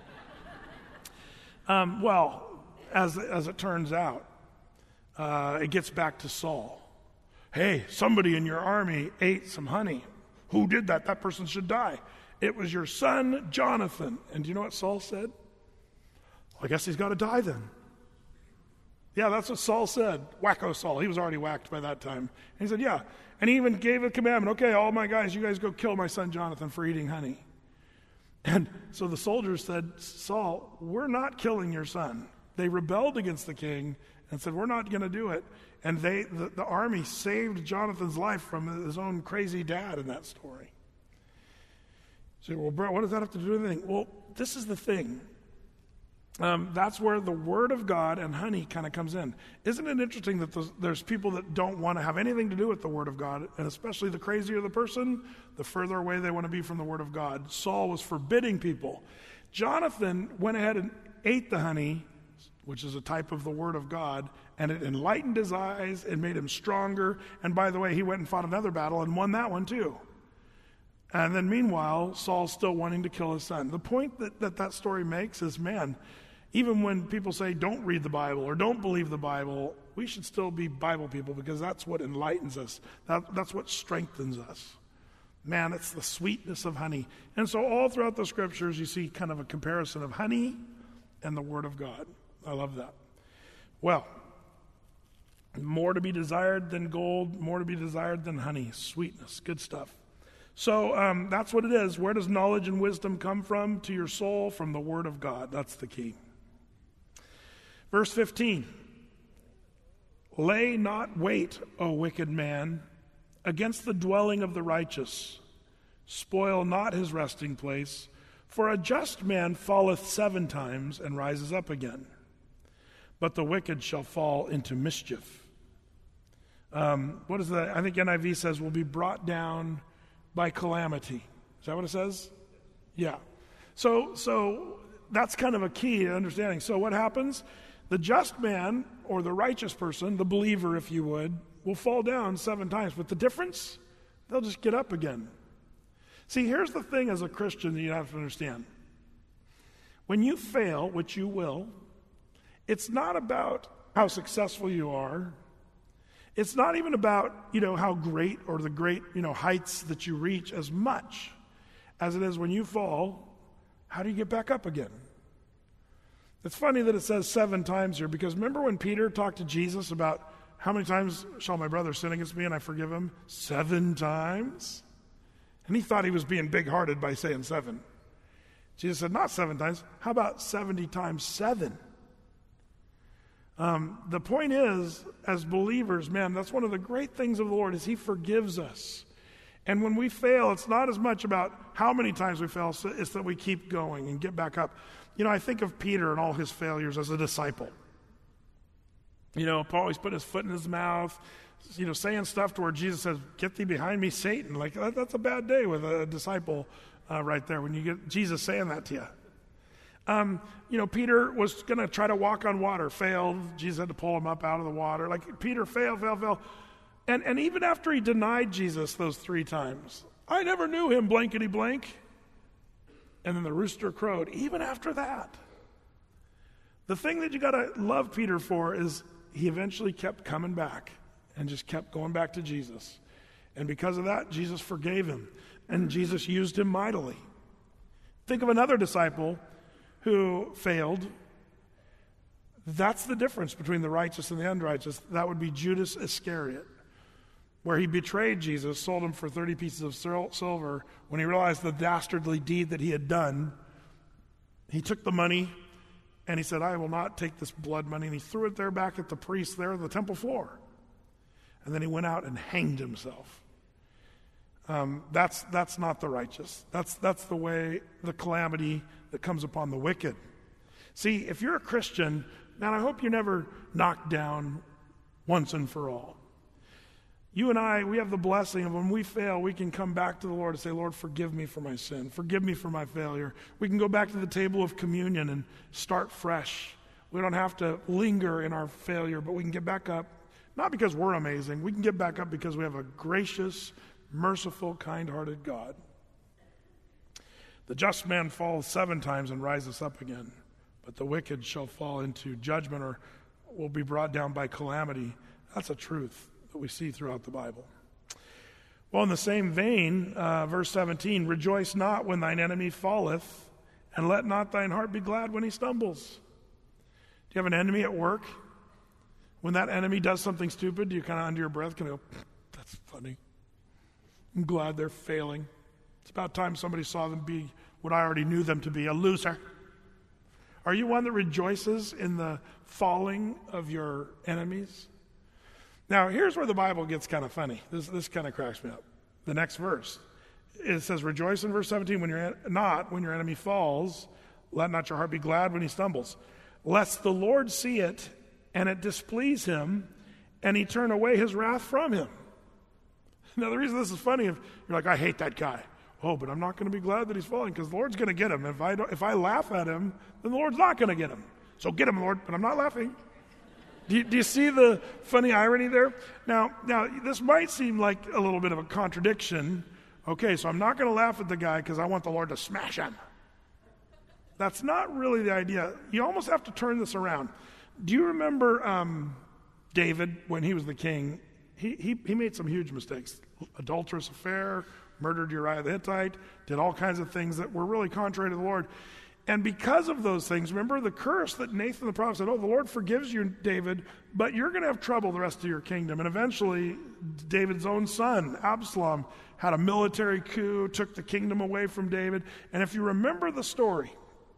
[SPEAKER 2] um, well, as, as it turns out, uh, it gets back to Saul. Hey, somebody in your army ate some honey. Who did that? That person should die. It was your son, Jonathan. And do you know what Saul said? Well, I guess he's got to die then. Yeah, that's what Saul said. Wacko Saul. He was already whacked by that time. And he said, yeah. And he even gave a commandment. Okay, all my guys, you guys go kill my son Jonathan for eating honey. And so the soldiers said, Saul, we're not killing your son. They rebelled against the king and said, we're not going to do it. And they, the, the army saved Jonathan's life from his own crazy dad in that story. So, well, bro, what does that have to do with anything? Well, this is the thing. Um, that's where the Word of God and honey kind of comes in. Isn't it interesting that there's, there's people that don't want to have anything to do with the Word of God, and especially the crazier the person, the further away they want to be from the Word of God. Saul was forbidding people. Jonathan went ahead and ate the honey, which is a type of the Word of God, and it enlightened his eyes and made him stronger. And by the way, he went and fought another battle and won that one too. And then meanwhile, Saul's still wanting to kill his son. The point that that, that story makes is, man, even when people say don't read the Bible or don't believe the Bible, we should still be Bible people because that's what enlightens us. That, that's what strengthens us. Man, it's the sweetness of honey. And so all throughout the scriptures, you see kind of a comparison of honey and the Word of God. I love that. Well, more to be desired than gold, more to be desired than honey. Sweetness, good stuff. So um, that's what it is. Where does knowledge and wisdom come from? To your soul, from the Word of God. That's the key. Verse fifteen. Lay not wait, O wicked man, against the dwelling of the righteous. Spoil not his resting place, for a just man falleth seven times and rises up again. But the wicked shall fall into mischief. Um, what is that? I think N I V says will be brought down by calamity. Is that what it says? Yeah. So, so that's kind of a key to understanding. So what happens? The just man, or the righteous person, the believer, if you would, will fall down seven times. But the difference, they'll just get up again. See, here's the thing as a Christian that you have to understand. When you fail, which you will, it's not about how successful you are. It's not even about, you know, how great or the great, you know, heights that you reach as much as it is when you fall, how do you get back up again? It's funny that it says seven times here, because remember when Peter talked to Jesus about how many times shall my brother sin against me and I forgive him? Seven times? And he thought he was being big-hearted by saying seven. Jesus said, not seven times. How about seventy times seven? Um, the point is, as believers, man, that's one of the great things of the Lord is he forgives us. And when we fail, it's not as much about how many times we fail, it's that we keep going and get back up. You know, I think of Peter and all his failures as a disciple. You know, Paul always put his foot in his mouth, you know, saying stuff to where Jesus says, get thee behind me, Satan. Like, that, that's a bad day with a disciple uh, right there when you get Jesus saying that to you. Um, you know, Peter was going to try to walk on water, failed. Jesus had to pull him up out of the water. Like, Peter failed, failed, failed. And, and even after he denied Jesus those three times, I never knew him, blankety blank. And then the rooster crowed. Even after that, the thing that you got to love Peter for is he eventually kept coming back and just kept going back to Jesus. And because of that, Jesus forgave him. And Jesus used him mightily. Think of another disciple who failed. That's the difference between the righteous and the unrighteous. That would be Judas Iscariot, where he betrayed Jesus, sold him for thirty pieces of silver. When he realized the dastardly deed that he had done, he took the money and he said, I will not take this blood money. And he threw it there back at the priest there on the temple floor. And then he went out and hanged himself. Um, that's that's not the righteous. That's that's the way, the calamity that comes upon the wicked. See, if you're a Christian, man, I hope you're never knocked down once and for all. You and I, we have the blessing of when we fail, we can come back to the Lord and say, Lord, forgive me for my sin. Forgive me for my failure. We can go back to the table of communion and start fresh. We don't have to linger in our failure, but we can get back up, not because we're amazing. We can get back up because we have a gracious, merciful, kind-hearted God. The just man falls seven times and rises up again, but the wicked shall fall into judgment or will be brought down by calamity. That's a truth that we see throughout the Bible. Well, in the same vein, uh, verse seventeen, rejoice not when thine enemy falleth, and let not thine heart be glad when he stumbles. Do you have an enemy at work? When that enemy does something stupid, do you kind of under your breath kind of go, that's funny. I'm glad they're failing. It's about time somebody saw them be what I already knew them to be, a loser. Are you one that rejoices in the falling of your enemies? Now, here's where the Bible gets kind of funny. This, this kind of cracks me up. The next verse. It says, rejoice in verse seventeen, when you're not, when your enemy falls, let not your heart be glad when he stumbles. Lest the Lord see it, and it displease him, and he turn away his wrath from him. Now, the reason this is funny, if you're like, I hate that guy. Oh, but I'm not going to be glad that he's falling, because the Lord's going to get him. If I, don't, if I laugh at him, then the Lord's not going to get him. So get him, Lord, but I'm not laughing. Do you, do you see the funny irony there? Now, now, this might seem like a little bit of a contradiction Okay, so I'm not going to laugh at the guy because I want the Lord to smash him. That's not really the idea. You almost have to turn this around. Do you remember um, David, when he was the king, he, he, he made some huge mistakes. Adulterous affair, murdered Uriah the Hittite, did all kinds of things that were really contrary to the Lord. And because of those things, remember the curse that Nathan the prophet said, oh, the Lord forgives you, David, but you're going to have trouble the rest of your kingdom. And eventually, David's own son, Absalom, had a military coup, took the kingdom away from David. And if you remember the story,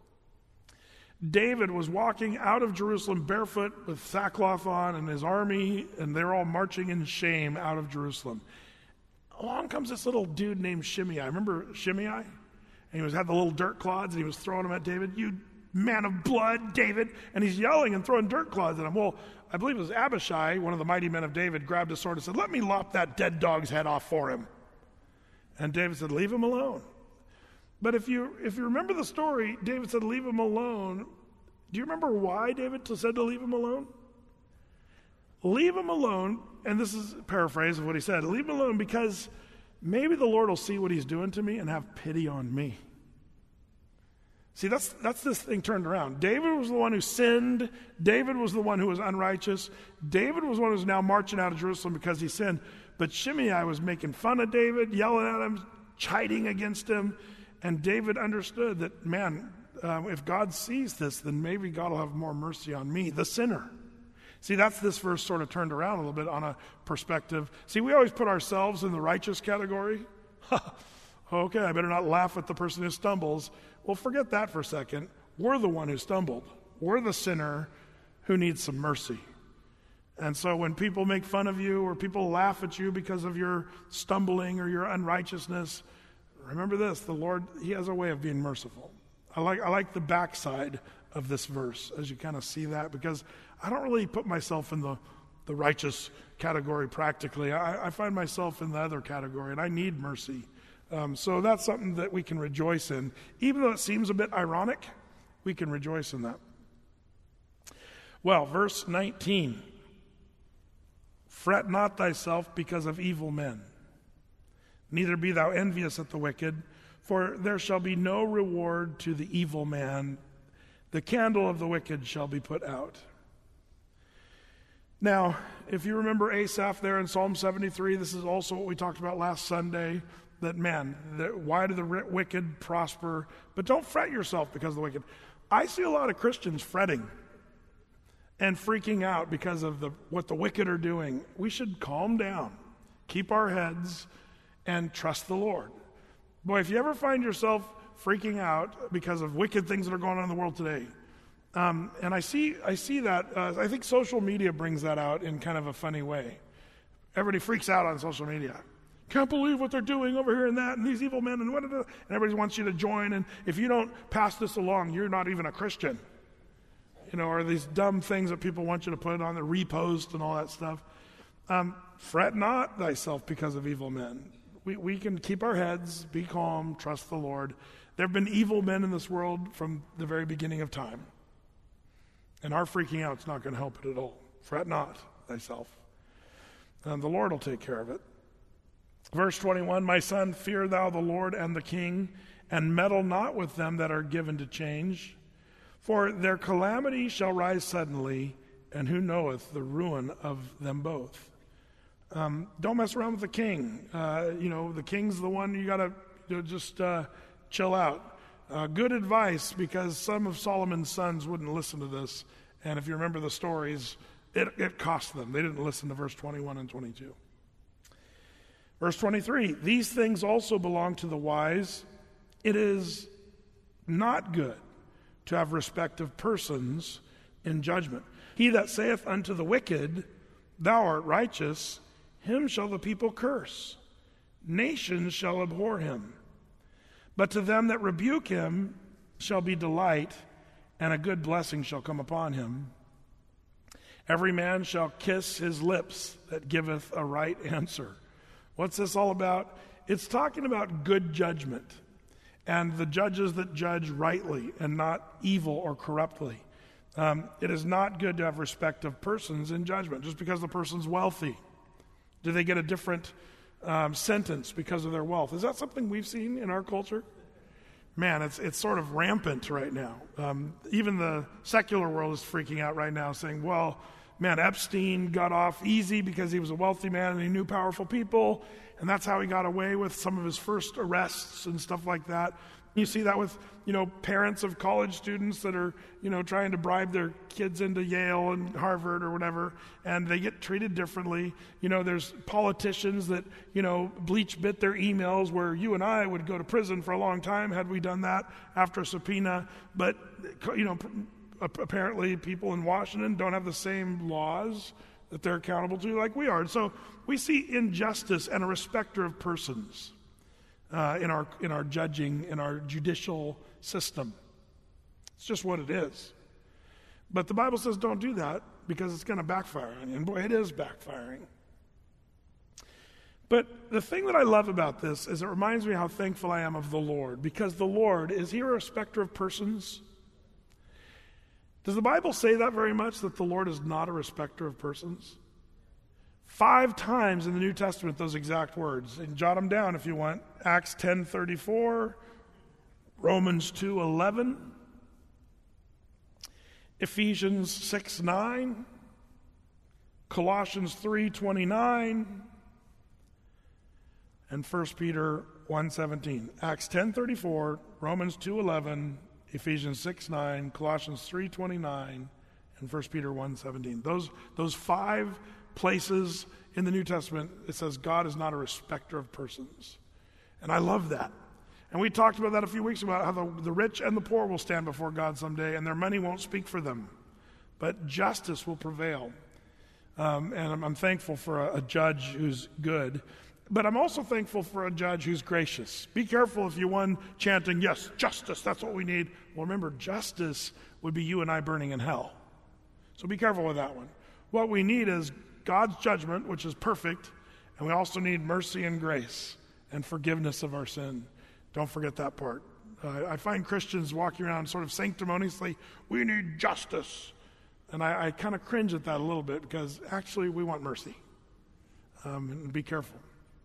[SPEAKER 2] David was walking out of Jerusalem barefoot with sackcloth on and his army, and they're all marching in shame out of Jerusalem. Along comes this little dude named Shimei. Remember Shimei? And he was had the little dirt clods, and he was throwing them at David. You man of blood, David. And he's yelling and throwing dirt clods at him. Well, I believe it was Abishai, one of the mighty men of David, grabbed his sword and said, let me lop that dead dog's head off for him. And David said, leave him alone. But if you if you remember the story, David said, leave him alone. Do you remember why David said to leave him alone? Leave him alone, and this is a paraphrase of what he said, leave him alone because maybe the Lord will see what he's doing to me and have pity on me. See, that's that's this thing turned around. David was the one who sinned. David was the one who was unrighteous. David was the one who's now marching out of Jerusalem because he sinned. But Shimei was making fun of David, yelling at him, chiding against him. And David understood that, man, uh, if God sees this, then maybe God will have more mercy on me, the sinner. See, that's this verse sort of turned around a little bit on a perspective. See, we always put ourselves in the righteous category. Okay, I better not laugh at the person who stumbles. Well, forget that for a second. We're the one who stumbled. We're the sinner who needs some mercy. And so when people make fun of you or people laugh at you because of your stumbling or your unrighteousness, remember this, the Lord, he has a way of being merciful. I like I like the backside of this verse as you kind of see that, because I don't really put myself in the, the righteous category practically. I, I find myself in the other category, and I need mercy. Um, so that's something that we can rejoice in. Even though it seems a bit ironic, we can rejoice in that. Well, verse nineteen. Fret not thyself because of evil men, neither be thou envious at the wicked, for there shall be no reward to the evil man. The candle of the wicked shall be put out. Now, if you remember Asaph there in Psalm seventy-three, this is also what we talked about last Sunday, that man, that why do the wicked prosper? But don't fret yourself because of the wicked. I see a lot of Christians fretting and freaking out because of the what the wicked are doing. We should calm down, keep our heads, and trust the Lord. Boy, if you ever find yourself freaking out because of wicked things that are going on in the world today, um, and I see I see that, uh, I think social media brings that out in kind of a funny way. Everybody freaks out on social media. Can't believe what they're doing over here and that, and these evil men, and what, and everybody wants you to join, and if you don't pass this along, you're not even a Christian. You know, or these dumb things that people want you to put on the repost and all that stuff. Um, fret not thyself because of evil men. We we can keep our heads, be calm, trust the Lord. There have been evil men in this world from the very beginning of time. And our freaking out is not going to help it at all. Fret not thyself. And the Lord will take care of it. Verse twenty-one, my son, fear thou the Lord and the king, and meddle not with them that are given to change. For their calamity shall rise suddenly, and who knoweth the ruin of them both. Um, don't mess around with the king. Uh, you know, the king's the one you got to you know, just uh, chill out. Uh, good advice, because some of Solomon's sons wouldn't listen to this. And if you remember the stories, it, it cost them. They didn't listen to verse twenty-one and twenty-two. Verse twenty-three, these things also belong to the wise. It is not good to have respect of persons in judgment. He that saith unto the wicked, thou art righteous, him shall the people curse. Nations shall abhor him. But to them that rebuke him shall be delight, and a good blessing shall come upon him. Every man shall kiss his lips that giveth a right answer. What's this all about? It's talking about good judgment. And the judges that judge rightly and not evil or corruptly. Um, it is not good to have respect of persons in judgment just because the person's wealthy. Do they get a different um, sentenced because of their wealth. Is that something we've seen in our culture? Man, it's it's sort of rampant right now. Um, even the secular world is freaking out right now, saying, well, man, Epstein got off easy because he was a wealthy man and he knew powerful people, and that's how he got away with some of his first arrests and stuff like that. You see that with, you know, parents of college students that are, you know, trying to bribe their kids into Yale and Harvard or whatever, and they get treated differently. You know, there's politicians that, you know, bleach bit their emails where you and I would go to prison for a long time had we done that after a subpoena. But, you know, apparently people in Washington don't have the same laws that they're accountable to like we are. And so we see injustice and a respecter of persons Uh, in our in our judging, in our judicial system. It's just what it is. But the Bible says don't do that because it's going to backfire on you. And boy, it is backfiring. But the thing that I love about this is it reminds me how thankful I am of the Lord, because the Lord, is he a respecter of persons? Does the Bible say that very much, that the Lord is not a respecter of persons? Five times in the New Testament, those exact words. And jot them down if you want. Acts ten thirty-four, Romans two eleven, Ephesians six nine, Colossians three twenty-nine, and First Peter one seventeen. Acts ten thirty-four, Romans two eleven, Ephesians six nine, Colossians three twenty-nine, and First Peter one seventeen. Those, those five places in the New Testament, it says God is not a respecter of persons. And I love that. And we talked about that a few weeks ago, about how the, the rich and the poor will stand before God someday, and their money won't speak for them. But justice will prevail. Um, and I'm, I'm thankful for a, a judge who's good. But I'm also thankful for a judge who's gracious. Be careful if you won chanting, yes, justice, that's what we need. Well, remember, justice would be you and I burning in hell. So be careful with that one. What we need is God's judgment, which is perfect, and we also need mercy and grace and forgiveness of our sin. Don't forget that part. Uh, I find Christians walking around sort of sanctimoniously, we need justice. And I, I kind of cringe at that a little bit, because actually we want mercy. Um, and be careful.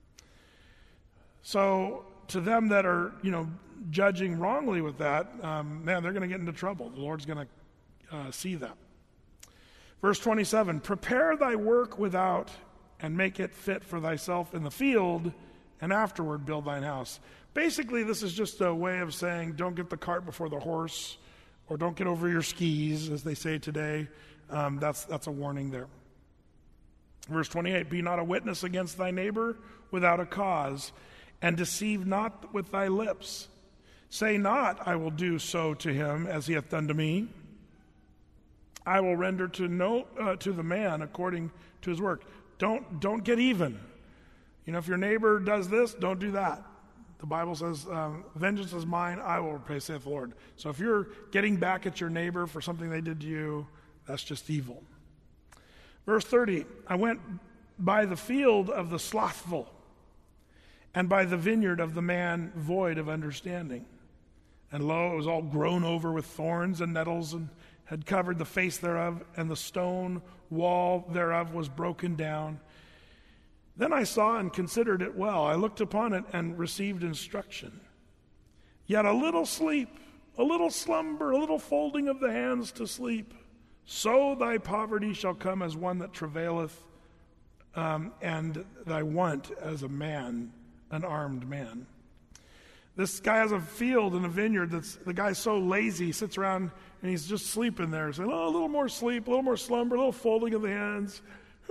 [SPEAKER 2] So to them that are, you know, judging wrongly with that, um, man, they're going to get into trouble. The Lord's going to uh, see that. Verse twenty-seven, prepare thy work without, and make it fit for thyself in the field, and afterward build thine house. Basically, this is just a way of saying don't get the cart before the horse, or don't get over your skis, as they say today. Um, that's, that's a warning there. Verse twenty-eight, be not a witness against thy neighbor without a cause, and deceive not with thy lips. Say not, I will do so to him as he hath done to me. I will render to no uh, to the man according to his work. Don't don't get even. You know, if your neighbor does this, don't do that. The Bible says, um, vengeance is mine, I will repay, saith the Lord. So if you're getting back at your neighbor for something they did to you, that's just evil. Verse thirty, I went by the field of the slothful, and by the vineyard of the man void of understanding. And lo, it was all grown over with thorns and nettles, and had covered the face thereof, and the stone wall thereof was broken down. Then I saw and considered it well. I looked upon it and received instruction. Yet a little sleep, a little slumber, a little folding of the hands to sleep, so thy poverty shall come as one that travaileth, um, and thy want as a man, an armed man. This guy has a field and a vineyard that's, the guy's so lazy, he sits around and he's just sleeping there, saying, oh, a little more sleep, a little more slumber, a little folding of the hands.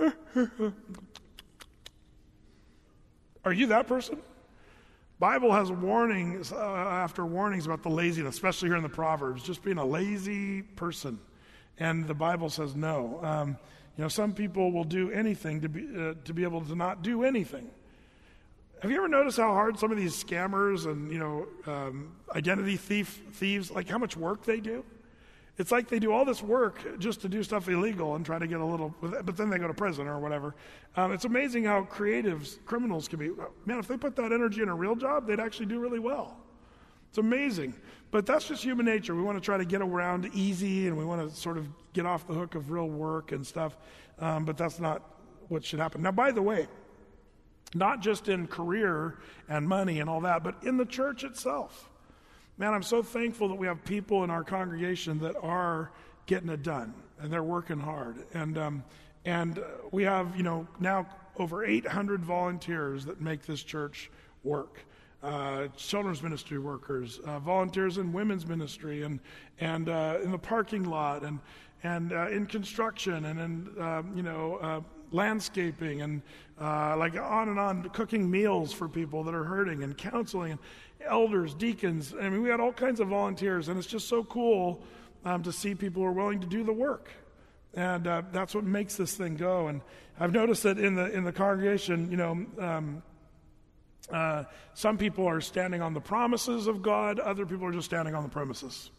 [SPEAKER 2] Are you that person? Bible has warnings uh, after warnings about the laziness, especially here in the Proverbs, just being a lazy person. And the Bible says no. Um, you know, some people will do anything to be uh, to be able to not do anything. Have you ever noticed how hard some of these scammers and, you know, um, identity thief thieves, like how much work they do? It's like they do all this work just to do stuff illegal and try to get a little, but then they go to prison or whatever. Um, it's amazing how creative criminals can be. Man, if they put that energy in a real job, they'd actually do really well. It's amazing. But that's just human nature. We want to try to get around easy, and we want to sort of get off the hook of real work and stuff. Um, but that's not what should happen. Now, by the way, Not just in career and money and all that, but in the church itself. Man, I'm so thankful that we have people in our congregation that are getting it done, and they're working hard. And um, and we have, you know, now over eight hundred volunteers that make this church work. Uh, children's ministry workers, uh, volunteers in women's ministry, and and uh, in the parking lot, and and uh, in construction, and in uh, you know uh, landscaping, and uh, like on and on, cooking meals for people that are hurting, and counseling, and elders, deacons. I mean, we had all kinds of volunteers, and it's just so cool um, to see people who are willing to do the work, and uh, that's what makes this thing go. And I've noticed that in the in the congregation, you know. Um, Uh, some people are standing on the promises of God. Other people are just standing on the premises.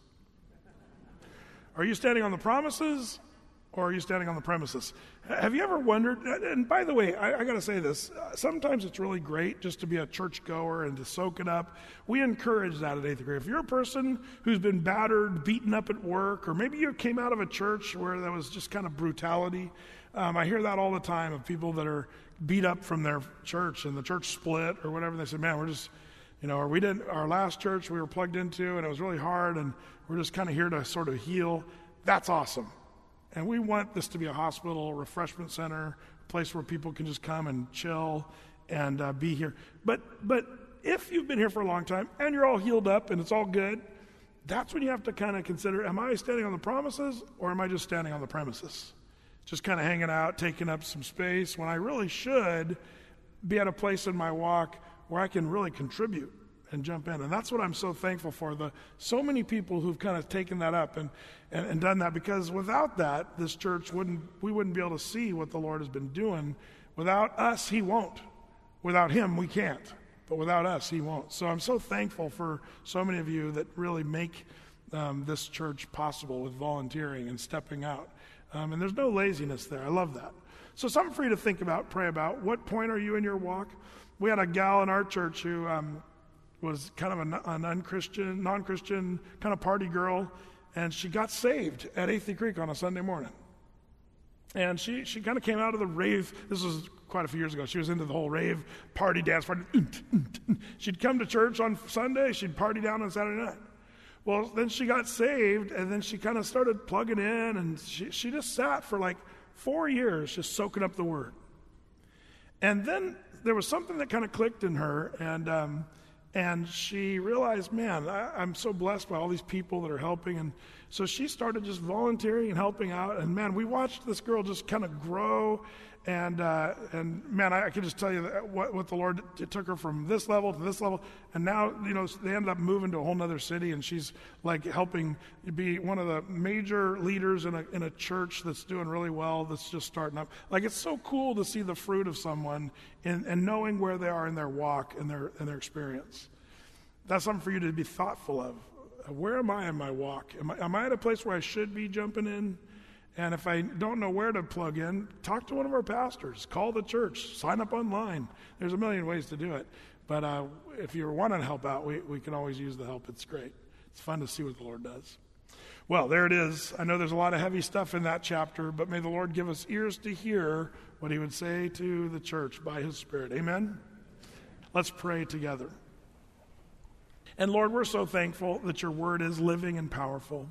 [SPEAKER 2] Are you standing on the promises, or are you standing on the premises? Have you ever wondered, and by the way, I, I got to say this, sometimes it's really great just to be a church goer and to soak it up. We encourage that at Eighth Degree. If you're a person who's been battered, beaten up at work, or maybe you came out of a church where there was just kind of brutality, um, I hear that all the time of people that are beat up from their church, and the church split or whatever. They say, man, we're just, you know, or we didn't, our last church we were plugged into, and it was really hard, and we're just kind of here to sort of heal. That's awesome. And we want this to be a hospital, a refreshment center, a place where people can just come and chill and uh, be here. But but if you've been here for a long time and you're all healed up and it's all good, that's when you have to kind of consider, am I standing on the promises, or am I just standing on the premises? Just kind of hanging out, taking up some space, when I really should be at a place in my walk where I can really contribute and jump in. And that's what I'm so thankful for, the so many people who've kind of taken that up and, and, and done that, because without that, this church wouldn't, we wouldn't be able to see what the Lord has been doing. Without us, he won't. Without him, we can't. But without us, he won't. So I'm so thankful for so many of you that really make um, this church possible with volunteering and stepping out. Um, and there's no laziness there. I love that. So something for you to think about, pray about. What point are you in your walk? We had a gal in our church who um, was kind of a, an unchristian, non-Christian kind of party girl, and she got saved at Athey Creek on a Sunday morning. And she, she kind of came out of the rave. This was quite a few years ago. She was into the whole rave party, dance party. She'd come to church on Sunday. She'd party down on Saturday night. Well, then she got saved, and then she kind of started plugging in, and she, she just sat for like four years just soaking up the Word. And then there was something that kind of clicked in her, and um, and she realized, man, I, I'm so blessed by all these people that are helping. And so she started just volunteering and helping out, and man, we watched this girl just kind of grow. And uh, and man, I, I can just tell you that what, what the Lord, it took her from this level to this level, and now, you know, they ended up moving to a whole nother city, and she's like helping be one of the major leaders in a in a church that's doing really well, that's just starting up. Like, it's so cool to see the fruit of someone in, and knowing where they are in their walk and their in their experience. That's something for you to be thoughtful of. Where am I in my walk? Am I, am I at a place where I should be jumping in? And if I don't know where to plug in, talk to one of our pastors, call the church, sign up online. There's a million ways to do it. But uh, if you want to help out, we, we can always use the help. It's great. It's fun to see what the Lord does. Well, there it is. I know there's a lot of heavy stuff in that chapter, but may the Lord give us ears to hear what he would say to the church by his Spirit. Amen? Let's pray together. And Lord, we're so thankful that your word is living and powerful.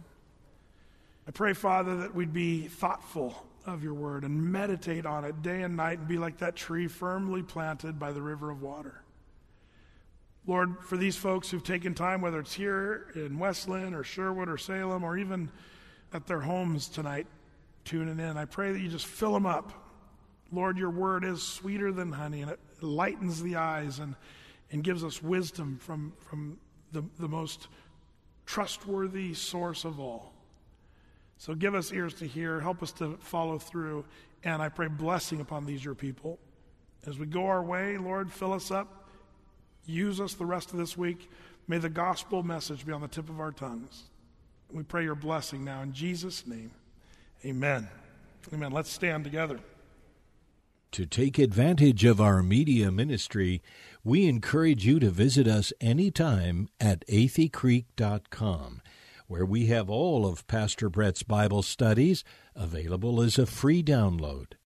[SPEAKER 2] I pray, Father, that we'd be thoughtful of your word and meditate on it day and night and be like that tree firmly planted by the river of water. Lord, for these folks who've taken time, whether it's here in Westland or Sherwood or Salem or even at their homes tonight, tuning in, I pray that you just fill them up. Lord, your word is sweeter than honey, and it lightens the eyes and, and gives us wisdom from, from the, the most trustworthy source of all. So give us ears to hear, help us to follow through, and I pray blessing upon these your people. As we go our way, Lord, fill us up, use us the rest of this week. May the gospel message be on the tip of our tongues. We pray your blessing now in Jesus' name. Amen. Amen. Let's stand together.
[SPEAKER 1] To take advantage of our media ministry, we encourage you to visit us anytime at athey creek dot com. where we have all of Pastor Brett's Bible studies available as a free download.